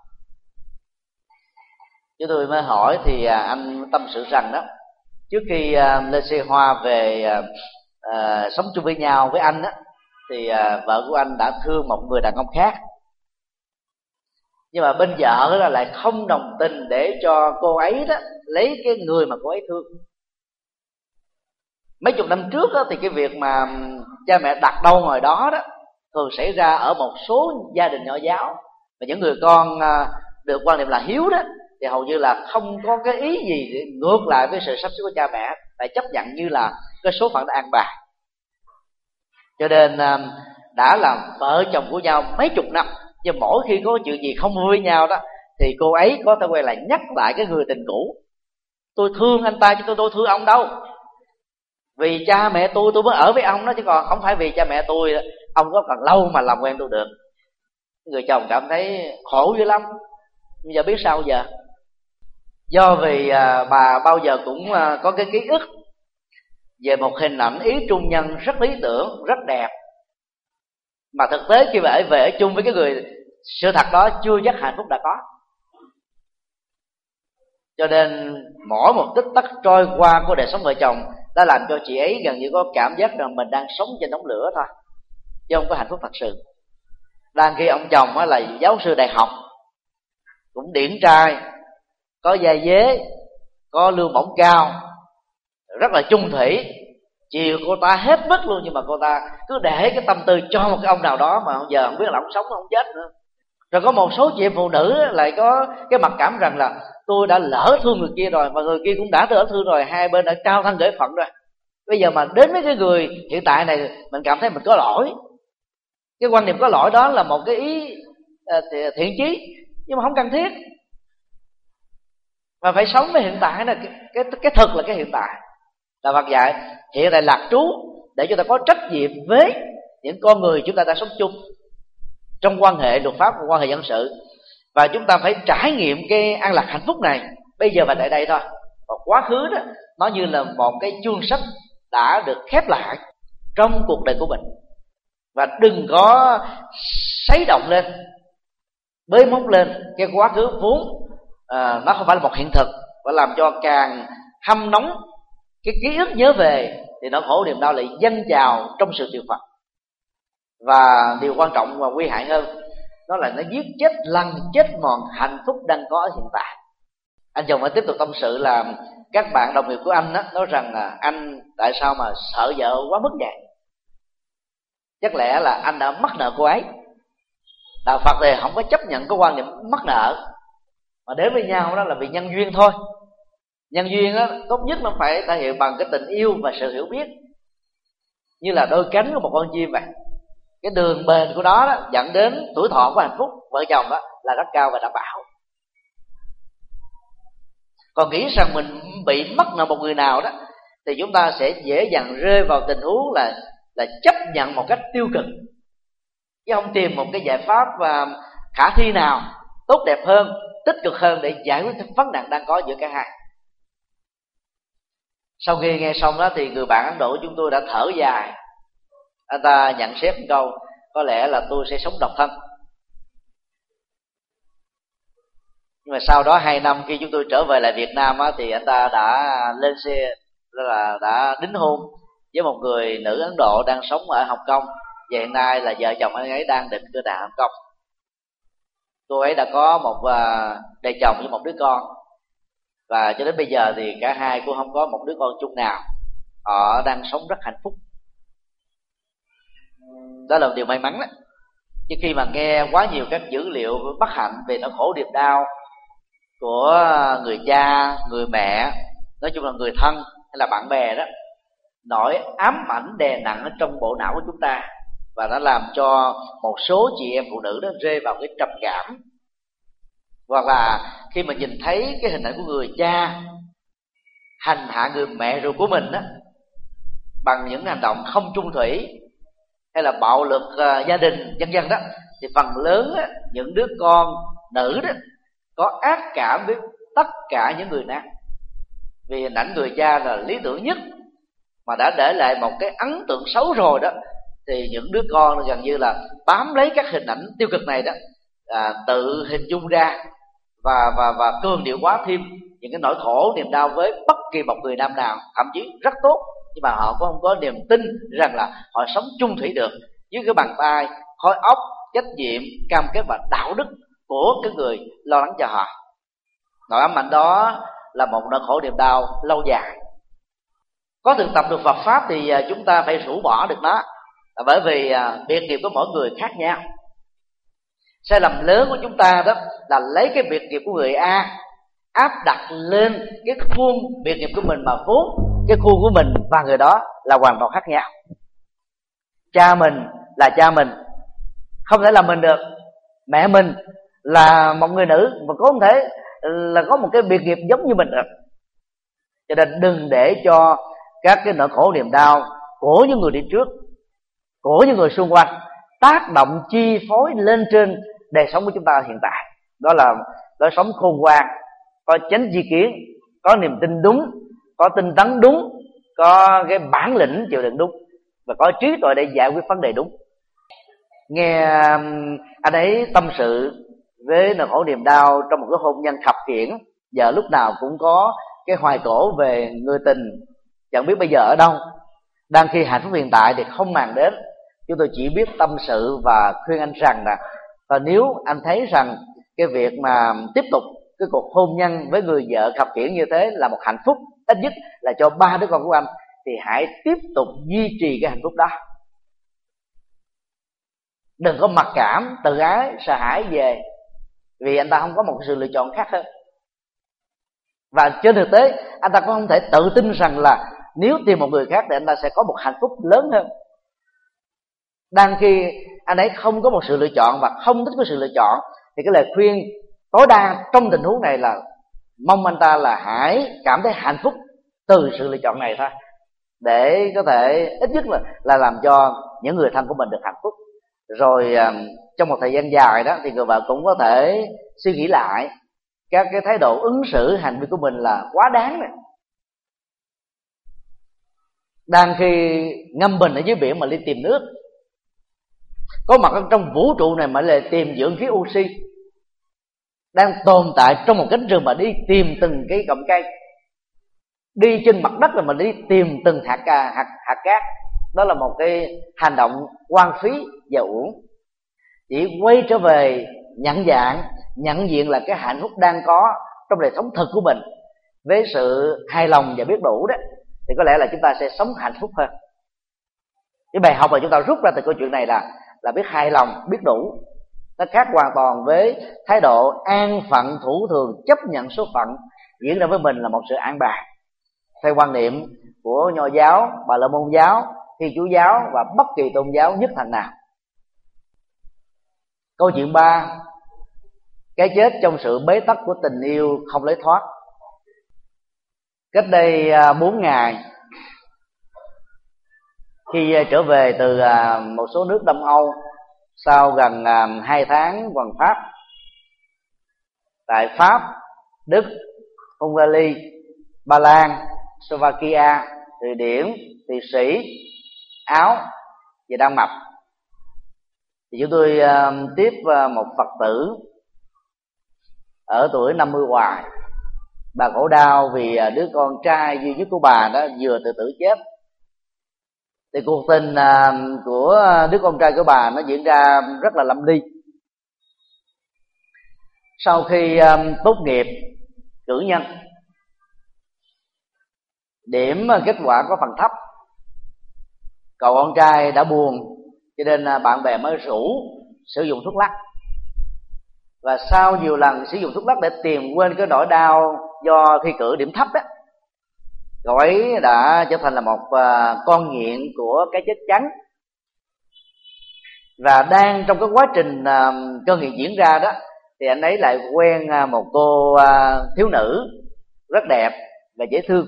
Chúng tôi mới hỏi thì anh tâm sự rằng đó, trước khi lên xe hoa về à, sống chung với nhau với anh đó, thì à, vợ của anh đã thương một người đàn ông khác. Nhưng mà bên vợ là lại không đồng tình để cho cô ấy đó lấy cái người mà cô ấy thương. Mấy chục năm trước đó, thì cái việc mà cha mẹ đặt đâu ngồi đó đó thường xảy ra ở một số gia đình nho giáo, và những người con à, được quan niệm là hiếu đó thì hầu như là không có cái ý gì để ngược lại với sự sắp xếp của cha mẹ, phải chấp nhận như là cái số phận đã an bài. Cho nên đã làm vợ chồng của nhau mấy chục năm, nhưng mỗi khi có chuyện gì không vui với nhau đó thì cô ấy có thể quay lại nhắc lại cái người tình cũ. Tôi thương anh ta chứ tôi tôi thương ông đâu. Vì cha mẹ tôi tôi mới ở với ông đó, chứ còn không phải vì cha mẹ tôi ông có còn lâu mà làm quen tôi được. Người chồng cảm thấy khổ dữ lắm. Bây giờ biết sao giờ? Do vì à, bà bao giờ cũng à, có cái ký ức về một hình ảnh ý trung nhân rất lý tưởng, rất đẹp, mà thực tế khi về về ở chung với cái người sự thật đó chưa chắc hạnh phúc đã có. Cho nên mỗi một tích tắc trôi qua của đời sống vợ chồng đã làm cho chị ấy gần như có cảm giác rằng mình đang sống trên đống lửa thôi, chứ không có hạnh phúc thật sự. Đang khi ông chồng là giáo sư đại học, cũng điển trai, có gia dế, có lương bổng cao, rất là chung thủy, chiều cô ta hết mức luôn, nhưng mà cô ta cứ để cái tâm tư cho một cái ông nào đó mà giờ không biết là ông sống không chết nữa. Rồi có một số chị em phụ nữ lại có cái mặc cảm rằng là tôi đã lỡ thương người kia rồi, mà người kia cũng đã lỡ thương rồi, hai bên đã trao thân gửi phận rồi, bây giờ mà đến với cái người hiện tại này mình cảm thấy mình có lỗi. Cái quan niệm có lỗi đó là một cái ý thiện chí, nhưng mà không cần thiết. Mà phải sống với hiện tại, là cái, cái, cái thực là cái hiện tại. Là Phật dạy hiện tại lạc trú để chúng ta có trách nhiệm với những con người chúng ta đang sống chung trong quan hệ luật pháp và quan hệ dân sự, và chúng ta phải trải nghiệm cái an lạc hạnh phúc này bây giờ và tại đây thôi. Và quá khứ đó nó như là một cái chương sách đã được khép lại trong cuộc đời của mình, và đừng có sấy động lên, bới móc lên cái quá khứ vốn à, nó không phải là một hiện thực, và làm cho càng hâm nóng cái ký ức nhớ về thì nó khổ niềm đau lại dâng trào trong sự tuyệt vọng. Và điều quan trọng và nguy hại hơn, đó là nó giết chết lằn chết mòn hạnh phúc đang có ở hiện tại. Anh chồng phải tiếp tục tâm sự là các bạn đồng nghiệp của anh đó, nói rằng là anh tại sao mà sợ vợ quá mức vậy? Chắc lẽ là anh đã mắc nợ cô ấy. Đạo Phật thì không có chấp nhận cái quan niệm mắc nợ, mà đến với nhau đó là vì nhân duyên thôi. Nhân duyên đó, tốt nhất nó phải thể hiện bằng cái tình yêu và sự hiểu biết, như là đôi cánh của một con chim vậy. Cái đường bền của nó đó dẫn đến tuổi thọ của hạnh phúc vợ chồng đó là rất cao và đảm bảo. Còn nghĩ rằng mình bị mất nợ một người nào đó thì chúng ta sẽ dễ dàng rơi vào tình huống là là chấp nhận một cách tiêu cực chứ không tìm một cái giải pháp và khả thi nào tốt đẹp hơn, tích cực hơn để giải quyết vấn nạn đang có giữa cả hai. Sau khi nghe xong đó thì người bạn Ấn Độ của chúng tôi đã thở dài. Anh ta nhận xét một câu: có lẽ là tôi sẽ sống độc thân. Nhưng mà sau đó hai năm khi chúng tôi trở về lại Việt Nam á, thì anh ta đã lên xe, là đã đính hôn với một người nữ Ấn Độ đang sống ở Hồng Kông, và hiện nay là vợ chồng anh ấy đang định cư tại Hồng Kông. Cô ấy đã có một đời chồng với một đứa con, và cho đến bây giờ thì cả hai cũng không có một đứa con chung nào. Họ đang sống rất hạnh phúc. Đó là một điều may mắn đó. Chứ khi mà nghe quá nhiều các dữ liệu bất hạnh về nỗi khổ niềm đau của người cha, người mẹ, nói chung là người thân hay là bạn bè đó, nỗi ám ảnh đè nặng ở trong bộ não của chúng ta, và nó làm cho một số chị em phụ nữ đó rơi vào cái trầm cảm. Hoặc là khi mà nhìn thấy cái hình ảnh của người cha hành hạ người mẹ ruột của mình đó bằng những hành động không chung thủy hay là bạo lực uh, gia đình vân vân đó, thì phần lớn á, những đứa con nữ đó có ác cảm với tất cả những người nam, vì hình ảnh người cha là lý tưởng nhất, mà đã để lại một cái ấn tượng xấu rồi đó, thì những đứa con gần như là bám lấy các hình ảnh tiêu cực này đó, à, tự hình dung ra và và và cường điệu quá thêm những cái nỗi khổ niềm đau với bất kỳ một người nam nào, thậm chí rất tốt, nhưng mà họ cũng không có niềm tin rằng là họ sống chung thủy được dưới cái bàn tay, khối óc, trách nhiệm, cam kết và đạo đức của cái người lo lắng cho họ. Nỗi ám ảnh đó là một nỗi khổ niềm đau lâu dài. Có thực tập được Phật pháp thì chúng ta phải rũ bỏ được nó, bởi vì biệt nghiệp của mỗi người khác nhau. Sai lầm lớn của chúng ta đó là lấy cái biệt nghiệp của người A áp đặt lên cái khuôn biệt nghiệp của mình, mà vốn cái khuôn của mình và người đó là hoàn toàn khác nhau. Cha mình là cha mình, không thể là mình được. Mẹ mình là một người nữ mà có không thể là có một cái biệt nghiệp giống như mình được. Cho nên đừng để cho các cái nỗi khổ niềm đau của những người đi trước, của những người xung quanh tác động chi phối lên trên đời sống của chúng ta hiện tại. Đó là lối sống khôn ngoan, có chánh tri kiến, có niềm tin đúng, có tinh tấn đúng, có cái bản lĩnh chịu đựng đúng, và có trí tuệ để giải quyết vấn đề đúng. Nghe anh ấy tâm sự với nỗi khổ niềm đau trong một cái hôn nhân khập khiễng, giờ lúc nào cũng có cái hoài cổ về người tình chẳng biết bây giờ ở đâu, đang khi hạnh phúc hiện tại thì không màng đến. Chúng tôi chỉ biết tâm sự và khuyên anh rằng là và nếu anh thấy rằng cái việc mà tiếp tục cái cuộc hôn nhân với người vợ khập khiễng như thế là một hạnh phúc, ít nhất là cho ba đứa con của anh, thì hãy tiếp tục duy trì cái hạnh phúc đó. Đừng có mặc cảm, tự ái, sợ hãi về, vì anh ta không có một sự lựa chọn khác hơn. Và trên thực tế anh ta cũng không thể tự tin rằng là nếu tìm một người khác thì anh ta sẽ có một hạnh phúc lớn hơn. Đang khi anh ấy không có một sự lựa chọn và không thích có sự lựa chọn, thì cái lời khuyên tối đa trong tình huống này là mong anh ta là hãy cảm thấy hạnh phúc từ sự lựa chọn này thôi, để có thể ít nhất là, là làm cho những người thân của mình được hạnh phúc. Rồi trong một thời gian dài đó thì người vợ cũng có thể suy nghĩ lại các cái thái độ ứng xử hành vi của mình là quá đáng này. Đang khi ngâm mình ở dưới biển mà đi tìm nước, có mặt ở trong vũ trụ này mà lại tìm dưỡng khí oxy, đang tồn tại trong một cánh rừng mà đi tìm từng cái cọng cây, đi trên mặt đất là mà đi tìm từng hạt hạt hạt cát, đó là một cái hành động hoang phí và uổng. Chỉ quay trở về nhận dạng, nhận diện là cái hạnh phúc đang có trong đời sống thực của mình, với sự hài lòng và biết đủ đó, thì có lẽ là chúng ta sẽ sống hạnh phúc hơn. Cái bài học mà chúng ta rút ra từ câu chuyện này là là biết hài lòng, biết đủ. Nó khác hoàn toàn với thái độ an phận thủ thường, chấp nhận số phận diễn ra với mình là một sự an bài. Theo quan niệm của Nho giáo, Bà La Môn giáo, Thiên Chúa giáo và bất kỳ tôn giáo nhất thành nào. Câu chuyện ba: cái chết trong sự bế tắc của tình yêu không lấy thoát. Cách đây bốn ngày, khi trở về từ một số nước Đông Âu sau gần uh, hai tháng hoàn pháp tại Pháp, Đức, Hungary, Ba Lan, Slovakia, Thụy Điển, Thụy Sĩ, Áo và Đan Mạch, thì chúng tôi uh, tiếp uh, một Phật tử ở tuổi năm mươi hoài. Bà khổ đau vì uh, đứa con trai duy nhất của bà đó vừa tự tử chết. Thì cuộc tình uh, của đứa con trai của bà nó diễn ra rất là lâm ly. Sau khi um, tốt nghiệp cử nhân, điểm kết quả có phần thấp, cậu con trai đã buồn, cho nên bạn bè mới rủ sử dụng thuốc lắc. Và sau nhiều lần sử dụng thuốc lắc để tìm quên cái nỗi đau do thi cử điểm thấp đó, cậu ấy đã trở thành là một con nghiện của cái chết trắng. Và đang trong cái quá trình cơn nghiện diễn ra đó, thì anh ấy lại quen một cô thiếu nữ rất đẹp và dễ thương.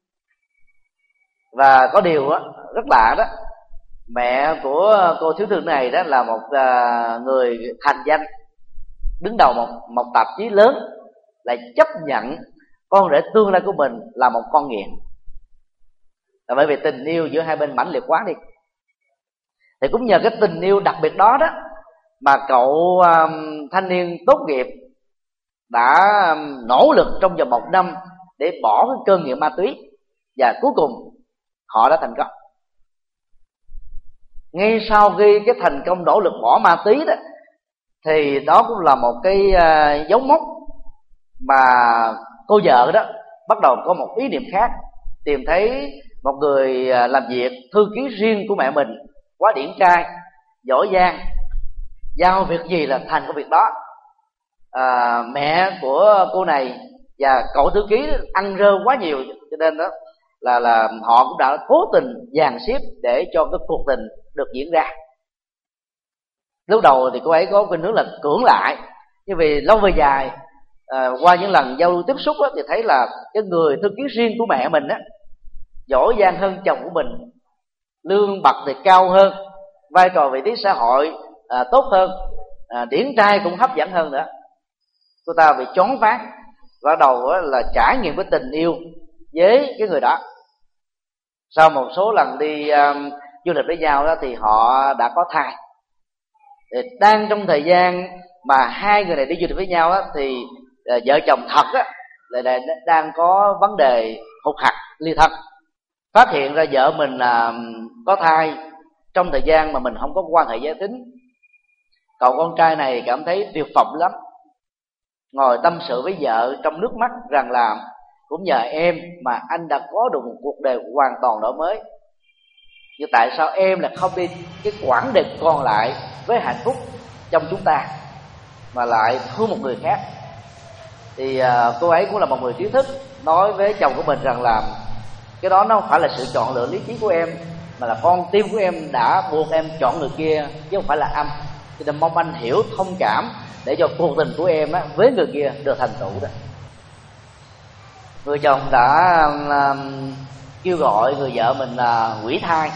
Và có điều rất lạ đó, mẹ của cô thiếu thương này đó là một người thành danh, đứng đầu một, một tạp chí lớn, lại chấp nhận con rể tương lai của mình là một con nghiện. Là bởi vì tình yêu giữa hai bên mãnh liệt quá đi. Thì cũng nhờ cái tình yêu đặc biệt đó đó mà cậu um, thanh niên tốt nghiệp đã um, nỗ lực trong vòng một năm để bỏ cái cơn nghiện ma túy, và cuối cùng họ đã thành công. Ngay sau khi cái thành công nỗ lực bỏ ma túy đó, thì đó cũng là một cái uh, dấu mốc mà cô vợ đó bắt đầu có một ý niệm khác, tìm thấy một người uh, làm việc thư ký riêng của mẹ mình, quá điển trai, giỏi giang, giao việc gì là thành cái việc đó. À, mẹ của cô này và cậu thư ký ăn rơ quá nhiều, cho nên đó là là họ cũng đã cố tình dàn xếp để cho cái cuộc tình được diễn ra. Lúc đầu thì cô ấy có khuynh hướng là cưỡng lại, nhưng vì lâu về dài à, qua những lần giao lưu tiếp xúc đó, thì thấy là cái người thư ký riêng của mẹ mình á giỏi giang hơn chồng của mình, lương bậc thì cao hơn, vai trò vị trí xã hội à, tốt hơn, à, điển trai cũng hấp dẫn hơn nữa. Cô ta bị choáng váng và bắt đầu là trải nghiệm cái tình yêu với cái người đó. Sau một số lần đi um, du lịch với nhau đó, thì họ đã có thai. Thì đang trong thời gian mà hai người này đi du lịch với nhau đó, thì uh, vợ chồng thật á lại đang có vấn đề hụt hặc, ly thân. Phát hiện ra vợ mình uh, có thai trong thời gian mà mình không có quan hệ giới tính. Cậu con trai này cảm thấy tuyệt vọng lắm, ngồi tâm sự với vợ trong nước mắt rằng là cũng nhờ em mà anh đã có được một cuộc đời hoàn toàn đổi mới. Nhưng tại sao em là không đi cái quãng đời còn lại với hạnh phúc trong chúng ta, mà lại thương một người khác? Thì uh, cô ấy cũng là một người trí thức, nói với chồng của mình rằng là cái đó nó không phải là sự chọn lựa lý trí của em, mà là con tim của em đã buộc em chọn người kia, chứ không phải là anh. Cho nên mong anh hiểu, thông cảm để cho cuộc tình của em á, với người kia được thành tựu đó. Người chồng đã um, kêu gọi người vợ mình là hủy thai.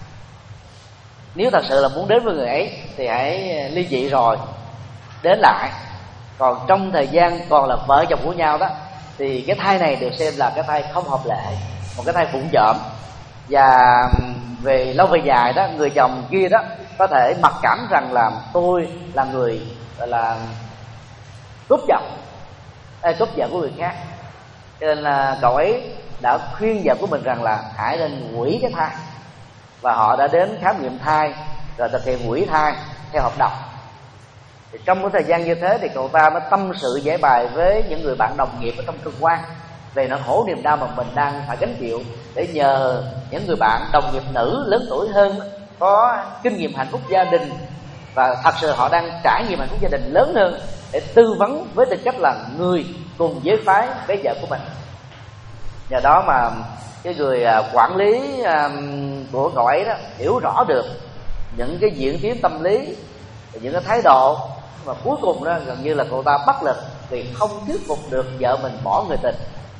Nếu thật sự là muốn đến với người ấy thì hãy ly dị rồi đến lại. Còn trong thời gian còn là vợ chồng của nhau đó, thì cái thai này được xem là cái thai không hợp lệ, một cái thai vụng trộm. Và về lâu về dài đó, người chồng kia đó có thể mặc cảm rằng là tôi là người là cướp chồng, cướp vợ của người khác. Cho nên là cậu ấy đã khuyên vợ của mình rằng là hãy nên hủy cái thai. Và họ đã đến khám nghiệm thai rồi thực hiện hủy thai theo hợp đồng. Thì trong cái thời gian như thế thì cậu ta mới tâm sự giải bài với những người bạn đồng nghiệp ở trong cơ quan về nỗi khổ niềm đau mà mình đang phải gánh chịu, để nhờ những người bạn đồng nghiệp nữ lớn tuổi hơn, có kinh nghiệm hạnh phúc gia đình và thật sự họ đang trải nghiệm hạnh phúc gia đình lớn hơn, để tư vấn với tư cách là người cùng giới phái với vợ của mình. Nhờ đó mà cái người quản lý của cậu ấy đó hiểu rõ được những cái diễn tiến tâm lý, những cái thái độ, mà cuối cùng đó gần như là cậu ta bất lực vì không thuyết phục được vợ mình bỏ người tình.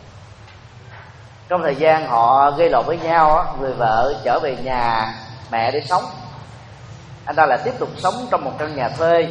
Trong thời gian họ gây lộn với nhau, người vợ trở về nhà mẹ để sống, anh ta lại tiếp tục sống trong một căn nhà thuê.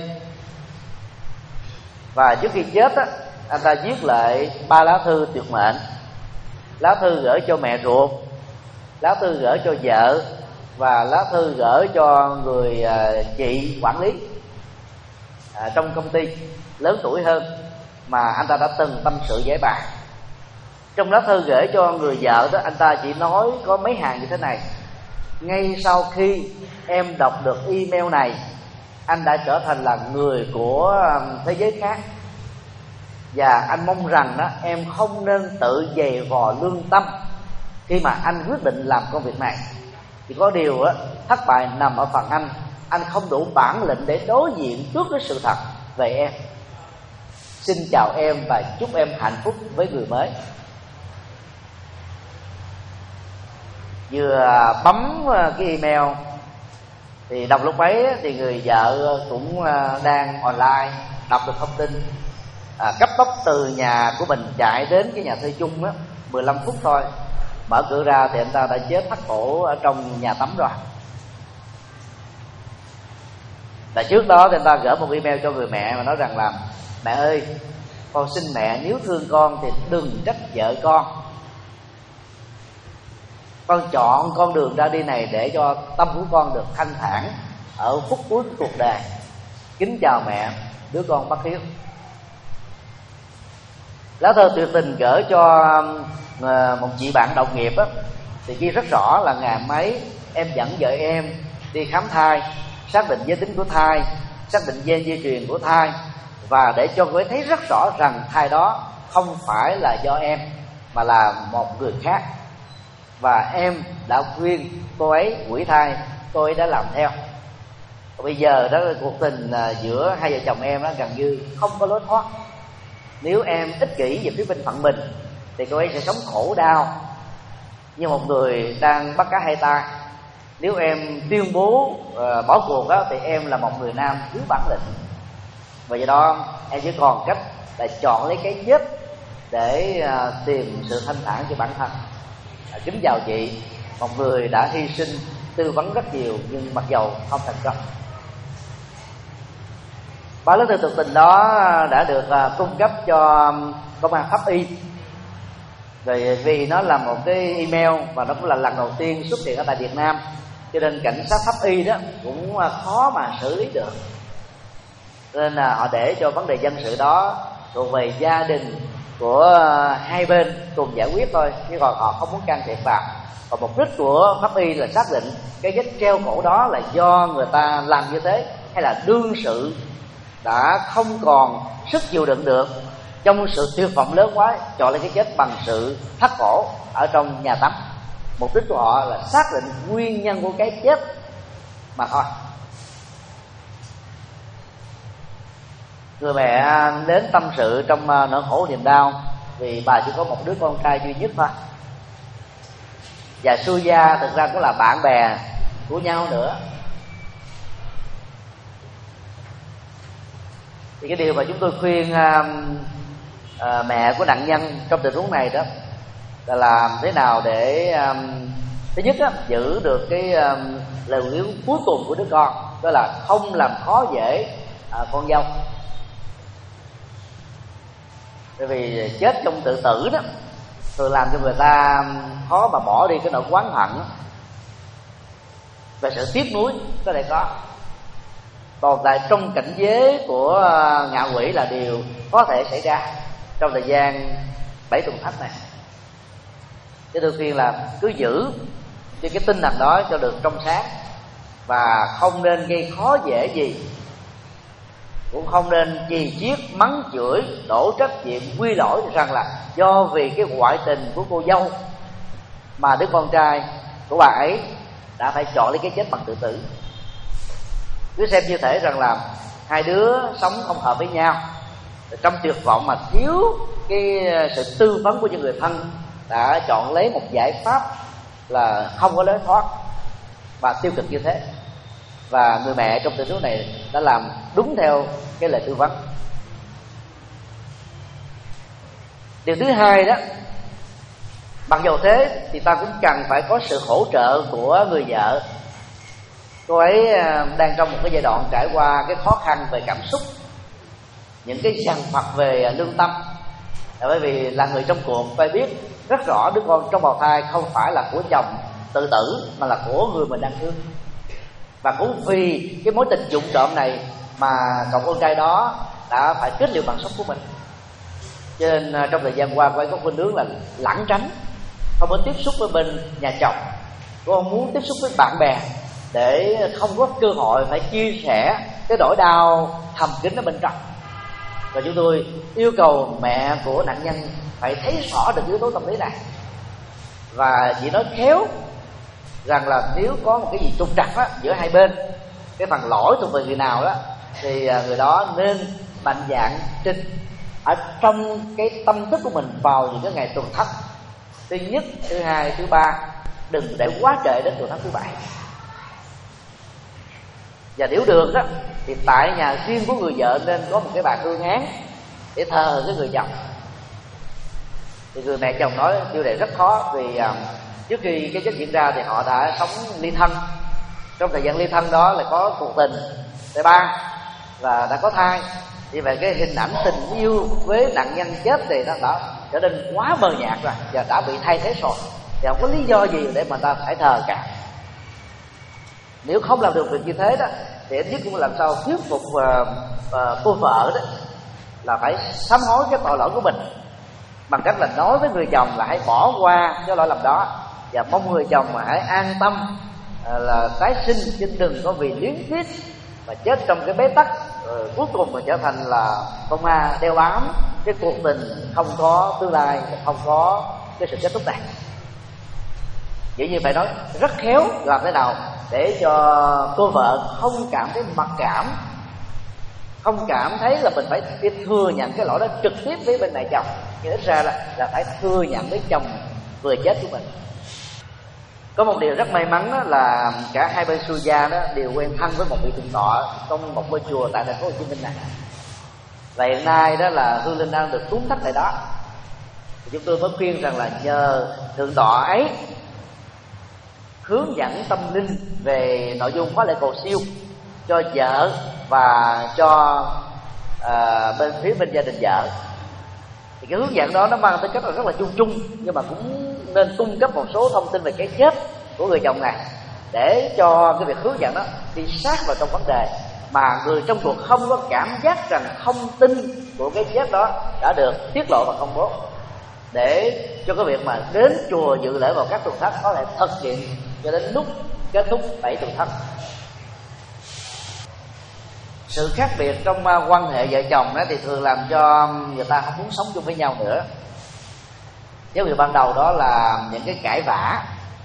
Và trước khi chết á, anh ta viết lại ba lá thư tuyệt mệnh. Lá thư gửi cho mẹ ruột, lá thư gửi cho vợ, và lá thư gửi cho người à, chị quản lý à, trong công ty lớn tuổi hơn mà anh ta đã từng tâm sự với bà. Trong lá thư gửi cho người vợ đó, anh ta chỉ nói có mấy hàng như thế này: ngay sau khi em đọc được email này, anh đã trở thành là người của thế giới khác, và anh mong rằng đó em không nên tự giày vò lương tâm khi mà anh quyết định làm công việc này. Chỉ có điều đó, thất bại nằm ở phần anh. Anh không đủ bản lĩnh để đối diện trước cái sự thật về em. Xin chào em và chúc em hạnh phúc với người mới. Vừa bấm cái email thì đọc lúc ấy thì người vợ cũng đang online đọc được thông tin, à, cấp tốc từ nhà của mình chạy đến cái nhà thuê chung á, mười lăm phút thôi. Mở cửa ra thì anh ta đã chết thắt cổ ở trong nhà tắm rồi. Và trước đó thì anh ta gửi một email cho người mẹ mà nói rằng là: mẹ ơi, con xin mẹ nếu thương con thì đừng trách vợ con. Con chọn con đường ra đi này để cho tâm của con được thanh thản ở phút cuối của cuộc đời. Kính chào mẹ, đứa con bất hiếu. Lá thư tuyệt tình gửi cho một chị bạn đồng nghiệp á, thì ghi rất rõ là ngày mấy em dẫn vợ em đi khám thai, xác định giới tính của thai, xác định gen di truyền của thai, và để cho cô ấy thấy rất rõ rằng thai đó không phải là do em mà là một người khác. Và em đã khuyên cô ấy hủy thai, cô ấy đã làm theo. Và bây giờ đó, cuộc tình giữa hai vợ chồng em đó gần như không có lối thoát. Nếu em ích kỷ về phía bên phận mình thì cô ấy sẽ sống khổ đau như một người đang bắt cá hai tay. Nếu em tuyên bố uh, bỏ cuộc đó, thì em là một người nam thiếu bản lĩnh. Và do đó em chỉ còn cách là chọn lấy cái chết để uh, tìm sự thanh thản cho bản thân. uh, Kính chào chị, một người đã hy sinh tư vấn rất nhiều nhưng mặc dầu không thành công. Ba lá thư tuyệt tình đó đã được uh, cung cấp cho công an pháp y. Rồi vì nó là một cái email và nó cũng là lần đầu tiên xuất hiện ở tại Việt Nam, cho nên cảnh sát pháp y đó cũng khó mà xử lý được. Nên là họ để cho vấn đề dân sự đó thuộc về gia đình của hai bên cùng giải quyết thôi, chứ còn họ không muốn can thiệp vào. Và mục đích của pháp y là xác định cái vết treo cổ đó là do người ta làm như thế, hay là đương sự đã không còn sức chịu đựng được trong sự tuyệt vọng lớn quá, chọn lấy cái chết bằng sự thắt cổ ở trong nhà tắm. Mục đích của họ là xác định nguyên nhân của cái chết mà thôi. Người mẹ đến tâm sự trong nỗi khổ niềm đau vì bà chỉ có một đứa con trai duy nhất thôi. Và Su Gia thực ra cũng là bạn bè của nhau nữa. Thì cái điều mà chúng tôi khuyên uh, uh, mẹ của nạn nhân trong tình huống này đó là làm thế nào để um, thứ nhất á, giữ được cái um, lời yếu cuối cùng của đứa con, đó là không làm khó dễ uh, con dâu. Bởi vì chết trong tự tử đó thường làm cho người ta khó mà bỏ đi cái nỗi oán hận đó. Và sự tiếc nuối có thể có. Còn tại trong cảnh giới của ngạ quỷ là điều có thể xảy ra trong thời gian bảy tuần thất này. Chứ tôi khuyên là cứ giữ cho cái tinh thần đó cho được trong sáng, và không nên gây khó dễ gì, cũng không nên chì chiết mắng chửi đổ trách nhiệm quy lỗi rằng là do vì cái ngoại tình của cô dâu mà đứa con trai của bà ấy đã phải chọn lấy cái chết bằng tự tử. Cứ xem như thể rằng là hai đứa sống không hợp với nhau, trong tuyệt vọng mà thiếu cái sự tư vấn của những người thân, đã chọn lấy một giải pháp là không có lối thoát và tiêu cực như thế. Và người mẹ trong tình huống này đã làm đúng theo cái lời tư vấn. Điều thứ hai đó, mặc dù thế thì ta cũng cần phải có sự hỗ trợ của người vợ. Cô ấy đang trong một cái giai đoạn trải qua cái khó khăn về cảm xúc, những cái dằn vặt về lương tâm. Bởi vì là người trong cuộc phải biết rất rõ đứa con trong bào thai không phải là của chồng tự tử, mà là của người mình đang thương. Và cũng vì cái mối tình vụng trộm này mà cậu con trai đó đã phải kết liễu mạng sống của mình. Cho nên trong thời gian qua cô ấy có khuynh hướng là lảng tránh, không có tiếp xúc với bên nhà chồng. Cô không muốn tiếp xúc với bạn bè để không có cơ hội phải chia sẻ cái nỗi đau thầm kín ở bên trong. Và chúng tôi yêu cầu mẹ của nạn nhân phải thấy rõ được yếu tố tâm lý này, và chỉ nói khéo rằng là nếu có một cái gì trục trặc đó giữa hai bên, cái phần lỗi thuộc về người nào đó, thì người đó nên mạnh dạn trình ở trong cái tâm thức của mình vào những cái ngày tuần thất thứ nhất, thứ hai, thứ ba, đừng để quá trễ đến tuần thất thứ bảy. Và nếu được đó thì tại nhà riêng của người vợ nên có một cái bàn hương án để thờ cái người chồng. Thì người mẹ chồng nói điều này rất khó, vì uh, trước khi cái chết diễn ra thì họ đã sống ly thân. Trong thời gian ly thân đó là có cuộc tình thứ ba và đã có thai. Vì vậy cái hình ảnh tình yêu với nạn nhân chết thì nó đã trở nên quá mờ nhạt rồi và đã bị thay thế rồi, thì không có lý do gì để mà ta phải thờ cả. Nếu không làm được việc như thế đó thì ít nhất cũng làm sao thuyết phục uh, uh, cô vợ đó là phải sám hối cái tội lỗi của mình, bằng cách là nói với người chồng là hãy bỏ qua cái lỗi lầm đó, và mong người chồng mà hãy an tâm uh, là tái sinh, chứ đừng có vì liếng tiếc mà chết trong cái bế tắc, rồi cuối cùng mà trở thành là con ma đeo bám cái cuộc tình không có tương lai, không có cái sự kết thúc này. Vậy như phải nói rất khéo làm thế nào để cho cô vợ không cảm thấy mặc cảm, không cảm thấy là mình phải thừa nhận cái lỗi đó trực tiếp với bên này chồng, nhưng ít ra là, là phải thừa nhận với chồng vừa chết của mình. Có một điều rất may mắn đó là cả hai bên xuôi gia đó đều quen thân với một vị thượng tọa trong một ngôi chùa tại thành phố Hồ Chí Minh này. Và hiện nay đó là hương linh đang được túng thất tại đó. Thì chúng tôi mới khuyên rằng là nhờ thượng tọa ấy hướng dẫn tâm linh về nội dung khóa lễ cầu siêu cho vợ và cho à, bên phía bên gia đình vợ. Thì cái hướng dẫn đó nó mang tính cách là rất là chung chung, nhưng mà cũng nên cung cấp một số thông tin về cái chết của người chồng này, để cho cái việc hướng dẫn đó đi sát vào trong vấn đề, mà người trong cuộc không có cảm giác rằng thông tin của cái chết đó đã được tiết lộ và công bố, để cho cái việc mà đến chùa dự lễ vào các tuần thất có thể thực hiện cho đến lúc kết thúc bảy tuần thất. Sự khác biệt trong quan hệ vợ chồng đó thì thường làm cho người ta không muốn sống chung với nhau nữa. Dấu hiệu ban đầu đó là những cái cãi vã,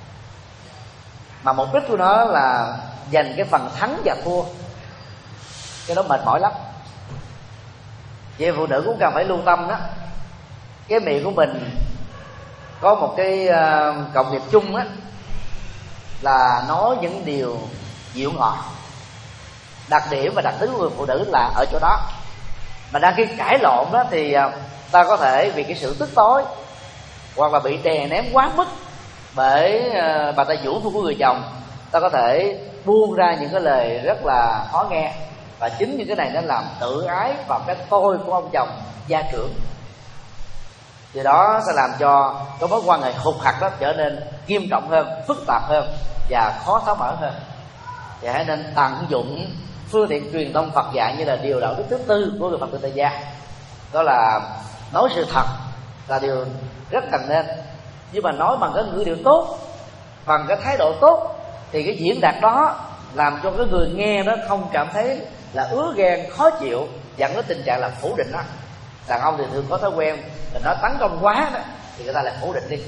mà mục đích của nó là giành cái phần thắng và thua, cái đó mệt mỏi lắm. Vậy phụ nữ cũng cần phải lưu tâm đó, cái miệng của mình có một cái uh, cộng nghiệp chung á, là nói những điều dịu ngọt. Đặc điểm và đặc tính của người phụ nữ là ở chỗ đó. Mà đang khi cãi lộn đó thì uh, ta có thể vì cái sự tức tối hoặc là bị đè ném quá mức bởi uh, bà ta vũ phu của người chồng, ta có thể buông ra những cái lời rất là khó nghe, và chính những cái này nó làm tự ái vào cái tôi của ông chồng gia trưởng. Điều đó sẽ làm cho cái mối quan hệ hụt hặc đó trở nên nghiêm trọng hơn, phức tạp hơn và khó tháo mở hơn. Thì hãy nên tận dụng phương tiện truyền thông Phật dạy như là điều đạo đức thứ tư của người Phật tử tại gia, đó là nói sự thật là điều rất cần nên, nhưng mà nói bằng cái ngữ điệu tốt, bằng cái thái độ tốt, thì cái diễn đạt đó làm cho cái người nghe nó không cảm thấy là ứa ghen, khó chịu, dẫn đến tình trạng là phủ định đó. Đàn ông thì thường có thói quen là nó tấn công quá đó thì người ta lại phủ định đi,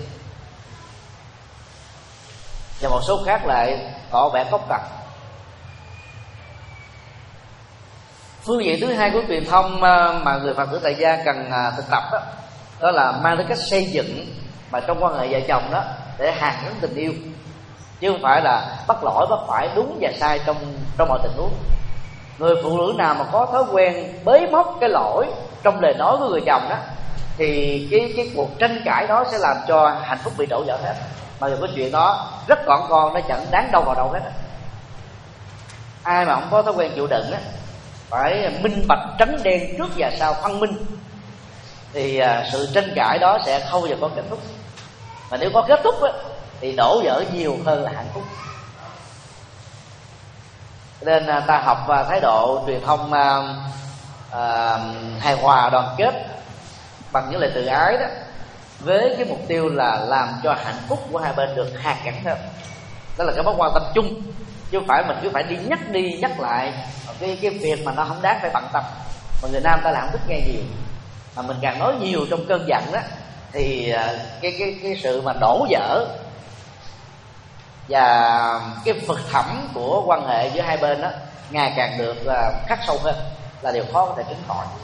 và một số khác lại tỏ vẻ cốc cằn. Phương diện thứ hai của truyền thông mà người Phật tử tại gia cần thực tập đó, đó là mang đến cách xây dựng mà trong quan hệ vợ chồng đó, để hàn gắn tình yêu, chứ không phải là bắt lỗi bắt phải, đúng và sai trong trong mọi tình huống. Người phụ nữ nào mà có thói quen bới móc cái lỗi trong lời nói của người chồng đó, thì cái cái cuộc tranh cãi đó sẽ làm cho hạnh phúc bị đổ vỡ hết. Mà dù cái chuyện đó rất gọn con, nó chẳng đáng đâu vào đâu hết. ai mà không có thói quen chịu đựng á, phải minh bạch trắng đen trước và sau phân minh, thì à, sự tranh cãi đó sẽ không bao giờ có kết thúc. Mà nếu có kết thúc á, thì đổ vỡ nhiều hơn là hạnh phúc. Nên à, ta học à, thái độ truyền thông à, à, hài hòa đoàn kết bằng những lời từ ái đó, với cái mục tiêu là làm cho hạnh phúc của hai bên được hàn gắn hơn. Đó là cái mối quan tâm chung, chứ không phải mình cứ phải đi nhắc đi nhắc lại cái cái việc mà nó không đáng phải bận tâm. Mà người Nam ta làm thích nghe nhiều, mà mình càng nói nhiều trong cơn giận đó, thì cái cái cái sự mà đổ vỡ và cái vực thẳm của quan hệ giữa hai bên đó ngày càng được khắc sâu hơn, là điều khó có thể tránh khỏi.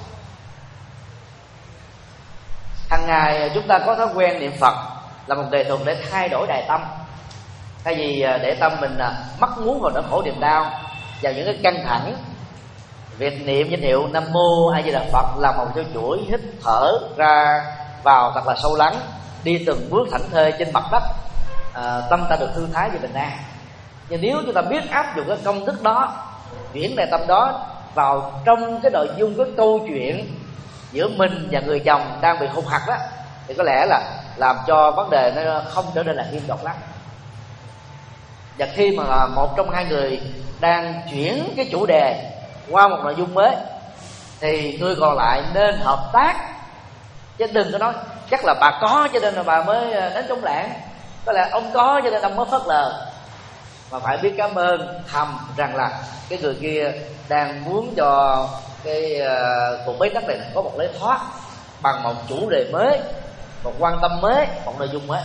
Hằng ngày chúng ta có thói quen niệm Phật là một nghệ thuật để thay đổi đài tâm. Thay vì để tâm mình mắc muốn vào nỗi khổ niềm đau, vào những cái căng thẳng, việc niệm danh hiệu Nam Mô A Di Đà Phật là một theo chuỗi hít thở ra vào thật là sâu lắng, đi từng bước thảnh thơi trên mặt đất, à, tâm ta được thư thái và bình an. Nhưng nếu chúng ta biết áp dụng cái công thức đó, chuyển đề tâm đó vào trong cái nội dung cái câu chuyện giữa mình và người chồng đang bị hụt hặc đó, thì có lẽ là làm cho vấn đề nó không trở nên là nghiêm trọng lắm. Và khi mà một trong hai người đang chuyển cái chủ đề qua một nội dung mới, thì người còn lại nên hợp tác, chứ đừng có nói chắc là bà có cho nên là bà mới đến chống lãng, có lẽ ông có cho nên ông mới phớt lờ. Mà phải biết cảm ơn thầm rằng là cái người kia đang muốn cho cái uh, cuộc bế tắc này có một lối thoát bằng một chủ đề mới, một quan tâm mới, một nội dung mới.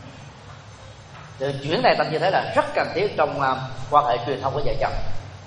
Sự chuyển này tâm như thế là rất cần thiết trong uh, quan hệ truyền thông của vợ chồng.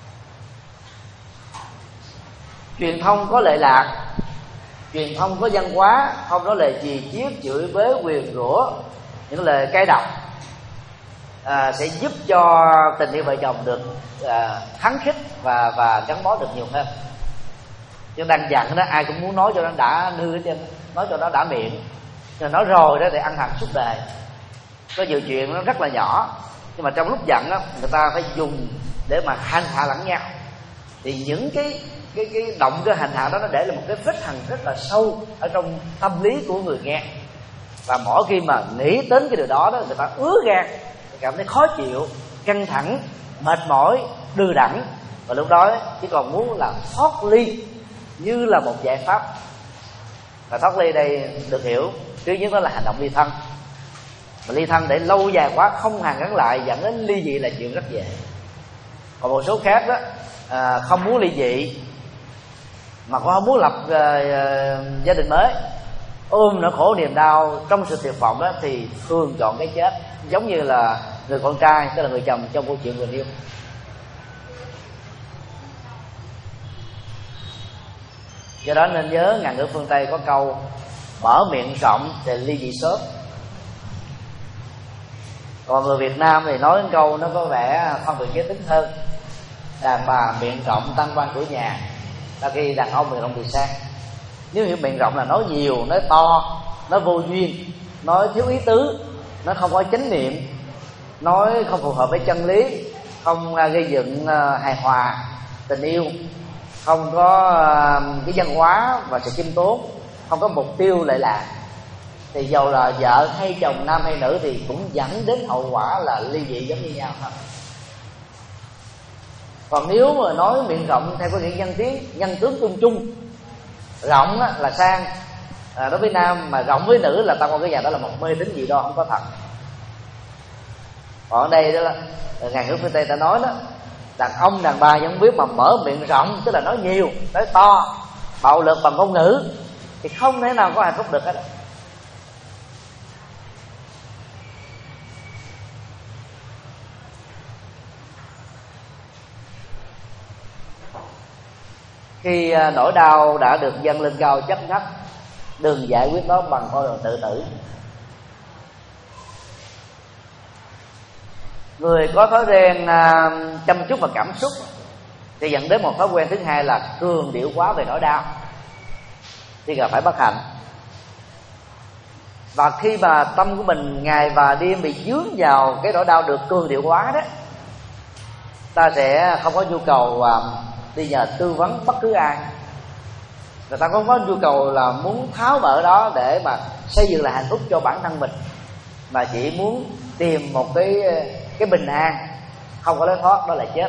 Truyền thông có lệ lạc, truyền thông có văn hóa, không nói lời chì chiết, chửi bới, quyền rủa, những lời cay độc, à, sẽ giúp cho tình yêu vợ chồng được à, khắng khích và và gắn bó được nhiều hơn. Nhưng đang giận đó, ai cũng muốn nói cho nó đã nư hết trơn, nói cho nó đã miệng, nhưng nói rồi đó thì ăn hận suốt đời. Có nhiều chuyện nó rất là nhỏ, nhưng mà trong lúc giận đó, người ta phải dùng để mà hành hạ lẫn nhau. Thì những cái cái cái động cái hành hạ đó nó để là một cái vết hằn rất là sâu ở trong tâm lý của người nghe. Và mỗi khi mà nghĩ đến cái điều đó đó, người ta ứa gan, cảm thấy khó chịu, căng thẳng, mệt mỏi, đưa đẳng. Và lúc đó chỉ còn muốn là thoát ly như là một giải pháp. Và thoát ly đây được hiểu thứ nhất đó là hành động ly thân. Mà ly thân để lâu dài quá không hàn gắn lại dẫn đến ly dị là chuyện rất dễ. Còn một số khác đó à, không muốn ly dị mà cũng không muốn lập uh, uh, gia đình mới, ôm nỗi khổ niềm đau trong sự tuyệt vọng đó, thì thường chọn cái chết, giống như là người con trai, tức là người chồng trong câu chuyện người yêu. Do đó nên nhớ ngạn ngữ phương Tây có câu mở miệng rộng thì ly dị sớm. Còn người Việt Nam thì nói đến câu nó có vẻ phân biệt giới tính hơn: đàn bà miệng rộng tăng quan cửa nhà, ta khi đàn ông miệng rộng thì sang. Nếu hiểu miệng rộng là nói nhiều, nói to, nói vô duyên, nói thiếu ý tứ, nó không có chánh niệm, nói không phù hợp với chân lý, không gây dựng hài hòa tình yêu, không có cái văn hóa và sự khiêm tốn, không có mục tiêu lệ lạc, thì dầu là vợ hay chồng, nam hay nữ, thì cũng dẫn đến hậu quả là ly dị giống như nhau thôi. Còn nếu mà nói miệng rộng theo cái nghĩa nhân tiếng nhân tướng chung chung, rộng á, là sang à, đối với nam, mà rộng với nữ là tăng qua cái nhà đó là một mê tín gì đó không có thật. Còn ở đây đó là ngàn ngữ phương Tây ta nói đó, đàn ông đàn bà vẫn biết mà mở miệng rộng, tức là nói nhiều, nói to, bạo lực bằng ngôn ngữ, thì không thể nào có hạnh phúc được hết. Khi nỗi đau đã được dâng lên cao chấp ngất, đừng giải quyết nó bằng con đường tự tử. Người có thói quen chăm chút vào cảm xúc thì dẫn đến một thói quen thứ hai là cường điệu quá về nỗi đau, thì gặp phải bất hạnh. Và khi mà tâm của mình ngày và đêm bị dướng vào cái nỗi đau được cường điệu quá đó, ta sẽ không có nhu cầu à, đi nhờ tư vấn bất cứ ai. Người ta không có nhu cầu là muốn tháo mở đó để mà xây dựng lại hạnh phúc cho bản thân mình, mà chỉ muốn tìm một cái cái bình an không có lối thoát, đó là chết.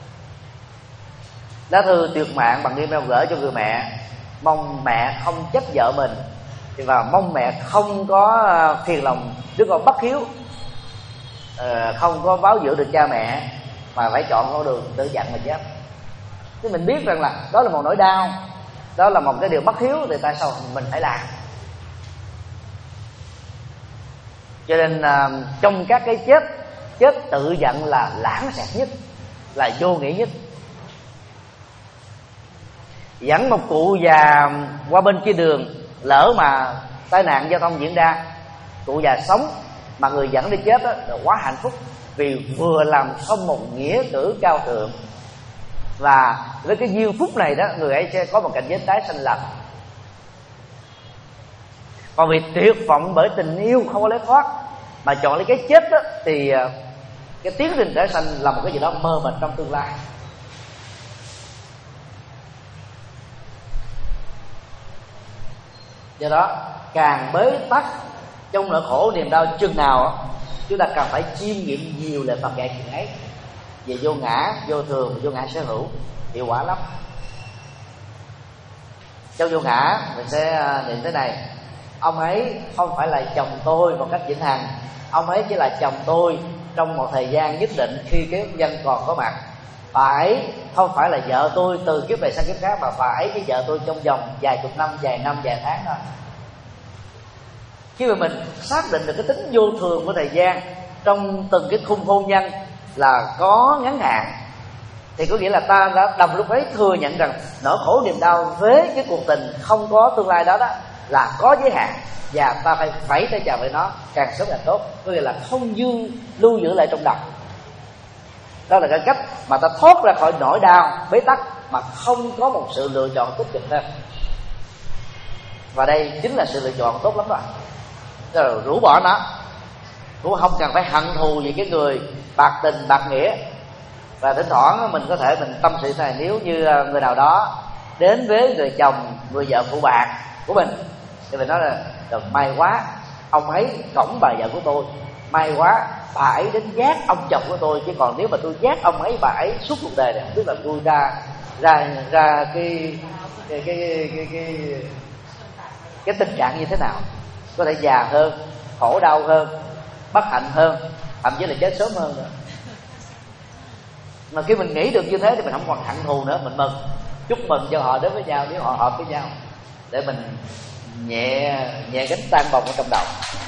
Lá thư tuyệt mạng bằng email gửi cho người mẹ, mong mẹ không trách vợ mình và mong mẹ không có phiền lòng đứa con bất hiếu, không có báo dưỡng được cha mẹ mà phải chọn con đường tự giận mà chết. Thì mình biết rằng là đó là một nỗi đau, đó là một cái điều bất hiếu, thì tại sao mình phải làm? Cho nên uh, trong các cái chết, chết tự giận là lãng xẹt nhất, là vô nghĩa nhất. Dẫn một cụ già qua bên kia đường, lỡ mà tai nạn giao thông diễn ra, cụ già sống mà người dẫn đi chết đó, là quá hạnh phúc, vì vừa làm xong một nghĩa cử cao thượng, và với cái duyên phúc này đó, người ấy sẽ có một cảnh giới tái sanh lành. Còn vì tuyệt vọng bởi tình yêu không có lối thoát mà chọn lấy cái chết đó, thì cái tiến trình tái sanh là một cái gì đó mơ mịt trong tương lai. Do đó càng bế tắc trong nỗi khổ niềm đau chừng nào, chúng ta cần phải chiêm nghiệm nhiều lời Phật dạy chuyện ấy về vô ngã, vô thường, vô ngã sở hữu, hiệu quả lắm. Trong vô ngã mình sẽ niệm thế này: ông ấy không phải là chồng tôi một cách vĩnh hằng, ông ấy chỉ là chồng tôi trong một thời gian nhất định khi cái nhân còn có mặt. Bà ấy không phải là vợ tôi từ kiếp này sang kiếp khác, mà bà ấy với vợ tôi trong vòng vài chục năm, vài năm, vài tháng thôi. Khi mà mình xác định được cái tính vô thường của thời gian trong từng cái khung hôn nhân là có ngắn hạn, thì có nghĩa là ta đã đồng lúc ấy thừa nhận rằng nỗi khổ niềm đau với cái cuộc tình không có tương lai đó đó là có giới hạn, và ta phải phải tay chào với nó càng sớm càng tốt. Có nghĩa là không dư lưu giữ lại trong lòng. Đó là cái cách mà ta thoát ra khỏi nỗi đau bế tắc mà không có một sự lựa chọn tích cực hơn. Và đây chính là sự lựa chọn tốt lắm rồi. Rồi rũ bỏ nó, cũng không cần phải hận thù gì cái người bạc tình bạc nghĩa. Và thỉnh thoảng mình có thể mình tâm sự này, nếu như người nào đó đến với người chồng, người vợ phụ bạc của mình, thì mình nói là, là may quá ông ấy cõng bà vợ của tôi, may quá bà ấy đến giác ông chồng của tôi, chứ còn nếu mà tôi giác ông ấy bà ấy suốt cuộc đời này, tức là tôi ra ra ra cái cái cái cái cái, cái tình trạng như thế nào, có thể già hơn, khổ đau hơn, bất hạnh hơn, thậm chí là chết sớm hơn nữa. Mà khi mình nghĩ được như thế thì mình không còn hận thù nữa, mình mừng, chúc mừng cho họ đến với nhau nếu họ hợp với nhau, để mình nhẹ nhẹ gánh tan bồng ở trong đầu.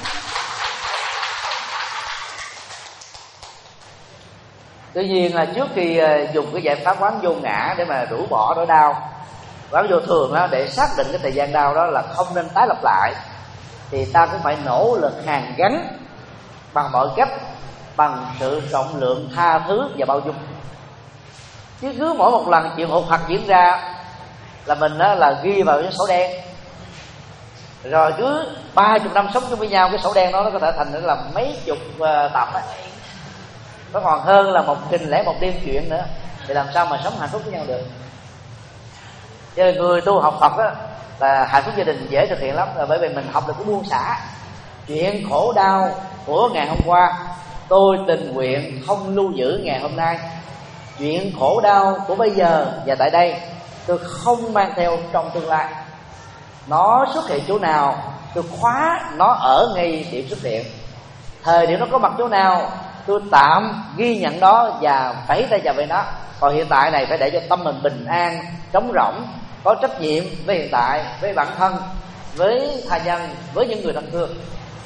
Tuy nhiên là trước khi dùng cái giải pháp quán vô ngã để mà rũ bỏ nỗi đau, quán vô thường đó, để xác định cái thời gian đau đó là không nên tái lập lại, thì ta cũng phải nỗ lực hàn gắn bằng mọi cách, bằng sự rộng lượng, tha thứ và bao dung. Chứ cứ mỗi một lần chuyện hụt hặc diễn ra là mình đó là ghi vào cái sổ đen, rồi cứ ba chục năm sống chung với nhau, cái sổ đen đó nó có thể thành là mấy chục uh, tập ấy. Nó còn hơn là một nghìn lẻ một đêm chuyện nữa, thì làm sao mà sống hạnh phúc với nhau được. Cho nên người tu học Phật đó là hạnh phúc gia đình dễ thực hiện lắm, là bởi vì mình học được cái buông xả. Chuyện khổ đau của ngày hôm qua tôi tình nguyện không lưu giữ ngày hôm nay. Chuyện khổ đau của bây giờ và tại đây tôi không mang theo trong tương lai. Nó xuất hiện chỗ nào tôi khóa nó ở ngay điểm xuất hiện. Thời điểm nó có mặt chỗ nào tôi tạm ghi nhận đó và phải tay chào với nó. Còn hiện tại này phải để cho tâm mình bình an, trống rỗng, có trách nhiệm với hiện tại, với bản thân, với tha nhân, với những người thân thương.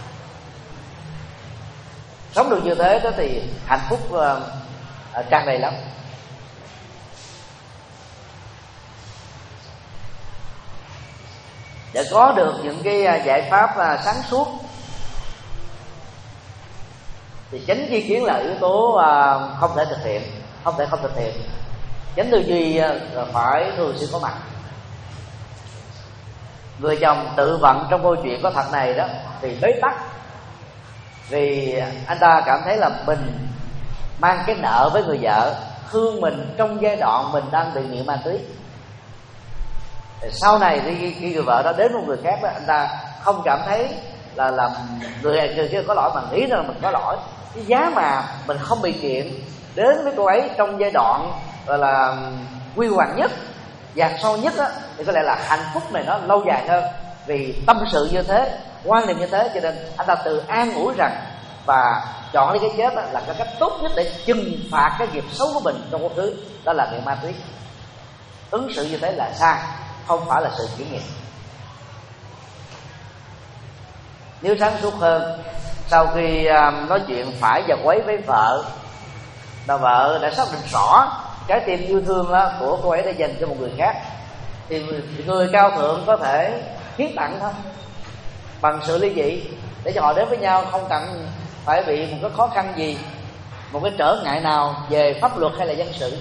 Sống được như thế đó thì hạnh phúc uh, uh, tràn đầy lắm. Để có được những cái giải pháp uh, sáng suốt thì chánh tri kiến là yếu tố uh, không thể thực hiện, không thể không thực hiện. Chánh tư duy uh, phải thường xuyên có mặt. Người chồng tự vận trong câu chuyện có thật này đó thì bế tắc, vì anh ta cảm thấy là mình mang cái nợ với người vợ, thương mình trong giai đoạn mình đang bị nghiện ma túy. Sau này khi, khi người vợ đó đến một người khác đó, anh ta không cảm thấy là làm người người kia có lỗi mà nghĩ rằng mình có lỗi. Cái giá mà mình không bị nghiện đến với cô ấy trong giai đoạn gọi là quy hoàng nhất, dạt sâu nhất á, thì có lẽ là hạnh phúc này nó lâu dài hơn. Vì tâm sự như thế, quan niệm như thế, cho nên anh ta tự an ủi rằng và chọn lấy cái chết đó là cái cách tốt nhất để trừng phạt cái nghiệp xấu của mình trong quá khứ, đó là nghiện ma túy. Ứng xử như thế là sai, không phải là sự chuyển nghiệp. Nếu sáng suốt hơn, sau khi nói chuyện phải và quấy với vợ, bà vợ đã xác định rõ trái tim yêu thương đó của cô ấy đã dành cho một người khác, thì người cao thượng có thể hiến tặng thôi, bằng sự ly dị, để cho họ đến với nhau không cần phải bị một cái khó khăn gì, một cái trở ngại nào về pháp luật hay là dân sự.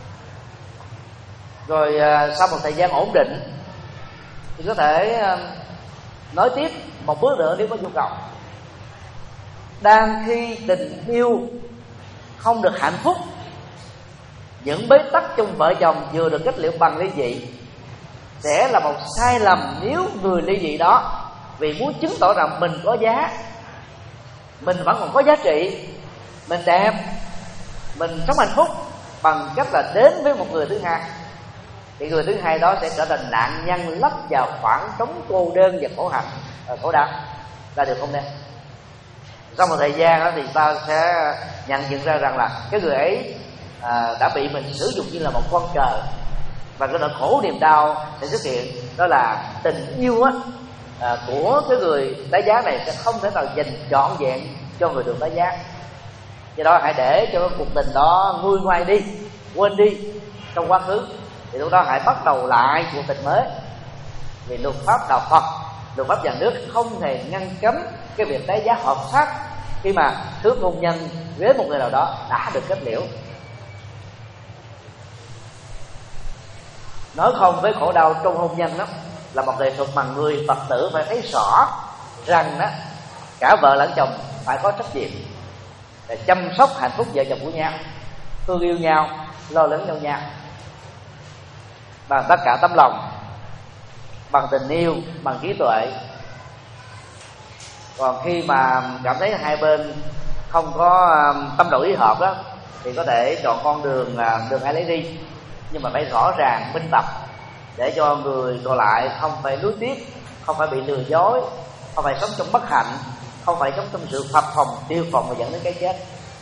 Rồi sau một thời gian ổn định thì có thể nói tiếp một bước nữa nếu có nhu cầu. Đang khi tình yêu không được hạnh phúc, những bế tắc trong vợ chồng vừa được kết liễu bằng ly dị, sẽ là một sai lầm nếu người ly dị đó vì muốn chứng tỏ rằng mình có giá, mình vẫn còn có giá trị, mình đẹp, mình sống hạnh phúc, bằng cách là đến với một người thứ hai, thì người thứ hai đó sẽ trở thành nạn nhân lấp vào khoảng trống cô đơn và khổ hạnh, khổ đau, là điều không nên. Sau một thời gian đó thì ta sẽ nhận diện ra rằng là cái người ấy à, đã bị mình sử dụng như là một con cờ, và cái nỗi khổ niềm đau sẽ xuất hiện. Đó là tình yêu á, à, của cái người tái giá này sẽ không thể nào dành trọn vẹn cho người được tái giá. Do đó hãy để cho cái cuộc tình đó nguôi ngoai đi, quên đi trong quá khứ, thì lúc đó hãy bắt đầu lại cuộc tình mới. Vì luật pháp đạo Phật, luật pháp nhà nước không hề ngăn cấm cái việc tái giá hợp pháp khi mà thứ hôn nhân với một người nào đó đã được kết liễu. Nói không với khổ đau trong hôn nhân đó là một nghệ thuật mà người Phật tử phải thấy rõ rằng đó, cả vợ lẫn chồng phải có trách nhiệm để chăm sóc hạnh phúc vợ chồng của nhau, thương yêu nhau, lo lắng cho nhau bằng tất cả tấm lòng, bằng tình yêu, bằng trí tuệ. Còn khi mà cảm thấy hai bên không có tâm đầu ý hợp đó, thì có thể chọn con đường đường ai lấy đi, nhưng mà phải rõ ràng, minh bạch, để cho người còn lại không phải nuối tiếc, không phải bị lừa dối, không phải sống trong bất hạnh, không phải sống trong sự phập phồng tiêu phòng và dẫn đến cái chết.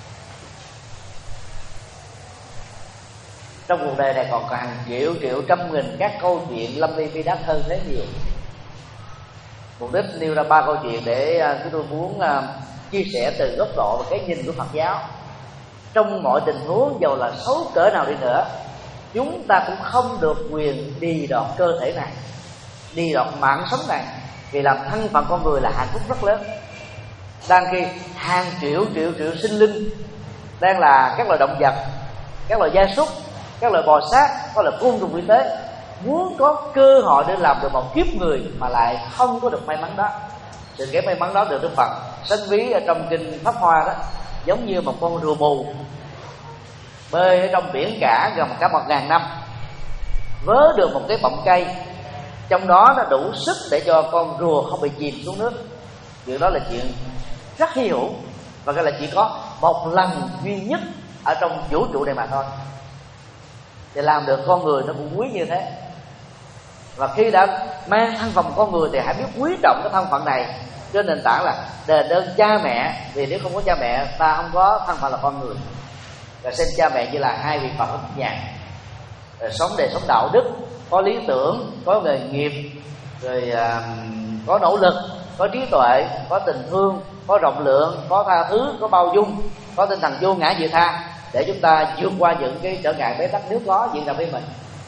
Trong cuộc đời này còn hàng triệu triệu trăm nghìn các câu chuyện lâm ly bi đát hơn thế nhiều. Mục đích nêu ra ba câu chuyện để chúng tôi muốn uh, chia sẻ từ góc độ và cái nhìn của Phật giáo. Trong mọi tình huống, dầu là xấu cỡ nào đi nữa, chúng ta cũng không được quyền đì đọt cơ thể này, đì đọt mạng sống này, vì làm thân phận con người là hạnh phúc rất lớn. Đang khi hàng triệu triệu triệu sinh linh đang là các loài động vật, các loài gia súc, các loài bò sát, các loài côn trùng vi tế, muốn có cơ hội để làm được một kiếp người mà lại không có được may mắn đó. Sự kém may mắn đó được Đức Phật sánh ví ở trong kinh Pháp Hoa đó giống như một con rùa mù bơi ở trong biển cả gần cả một ngàn năm, vớ được một cái bọng cây, trong đó nó đủ sức để cho con rùa không bị chìm xuống nước. Chuyện đó là chuyện rất hy hữu, và cái là chỉ có một lần duy nhất ở trong vũ trụ này mà thôi. Để làm được con người nó cũng quý như thế. Và khi đã mang thân phận con người thì hãy biết quý trọng cái thân phận này trên nền tảng là đền ơn cha mẹ. Vì nếu không có cha mẹ, ta không có thân phận là con người. Và xem cha mẹ như là hai vị Phật ở nhà, rồi sống đời sống đạo đức, có lý tưởng, có nghề nghiệp, rồi à, có nỗ lực, có trí tuệ, có tình thương, có rộng lượng, có tha thứ, có bao dung, có tinh thần vô ngã vị tha, để chúng ta vượt qua những cái trở ngại bế tắc nếu có diễn ra với mình.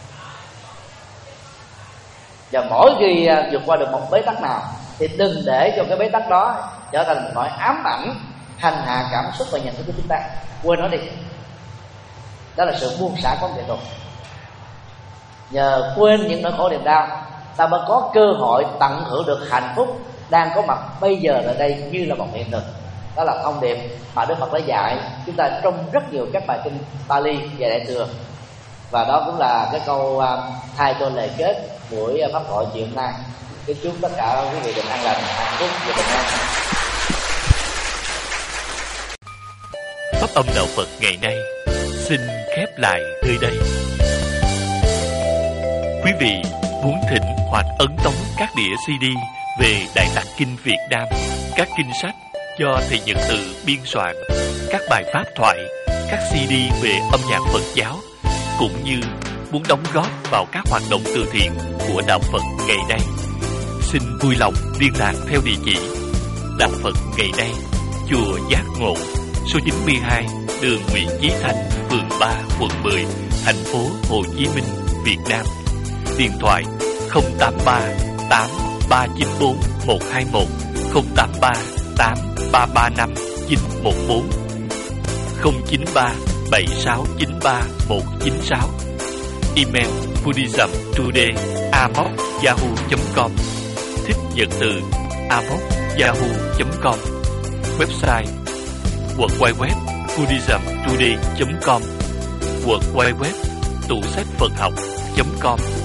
Và mỗi khi vượt qua được một bế tắc nào thì đừng để cho cái bế tắc đó trở thành một nỗi ám ảnh hành hạ cảm xúc và nhận thức của chúng ta. Quên nó đi. Đó là sự buông xả có nghệ thuật. Nhờ quên những nỗi khổ niềm đau, ta mới có cơ hội tận hưởng được hạnh phúc đang có mặt bây giờ ở đây như là một hiện thực. Đó là thông điệp mà Đức Phật đã dạy chúng ta trong rất nhiều các bài kinh Pali và Đại thừa. Và đó cũng là cái câu thay cho lời kết buổi pháp thoại chiều hôm nay. Kính chúc tất cả quý vị được an lành, hạnh phúc và bình an. Pháp âm Đạo Phật ngày nay xin khép lại nơi đây. Quý vị muốn thỉnh hoặc ấn tống các đĩa xê đê về Đại Tạng Kinh Việt Nam, các kinh sách do thầy Nhật Từ biên soạn, các bài pháp thoại, các xê đê về âm nhạc Phật giáo, cũng như muốn đóng góp vào các hoạt động từ thiện của Đạo Phật ngày nay, xin vui lòng liên lạc theo địa chỉ Đạo Phật ngày nay, chùa Giác Ngộ, số chín mươi hai đường Nguyễn Chí Thanh, phường ba, quận mười, thành phố Hồ Chí Minh, Việt Nam. Điện thoại không tám ba tám ba chín bốn một hai một, không tám ba tám ba ba năm chín một bốn, không chín ba bảy sáu chín ba một chín sáu. Email buddhism today a m o c yahoo chấm com, thích nhật từ a m o c yahoo chấm com. Website w w w chấm buddhism today chấm com, w w w tủ sách Phật học chấm com.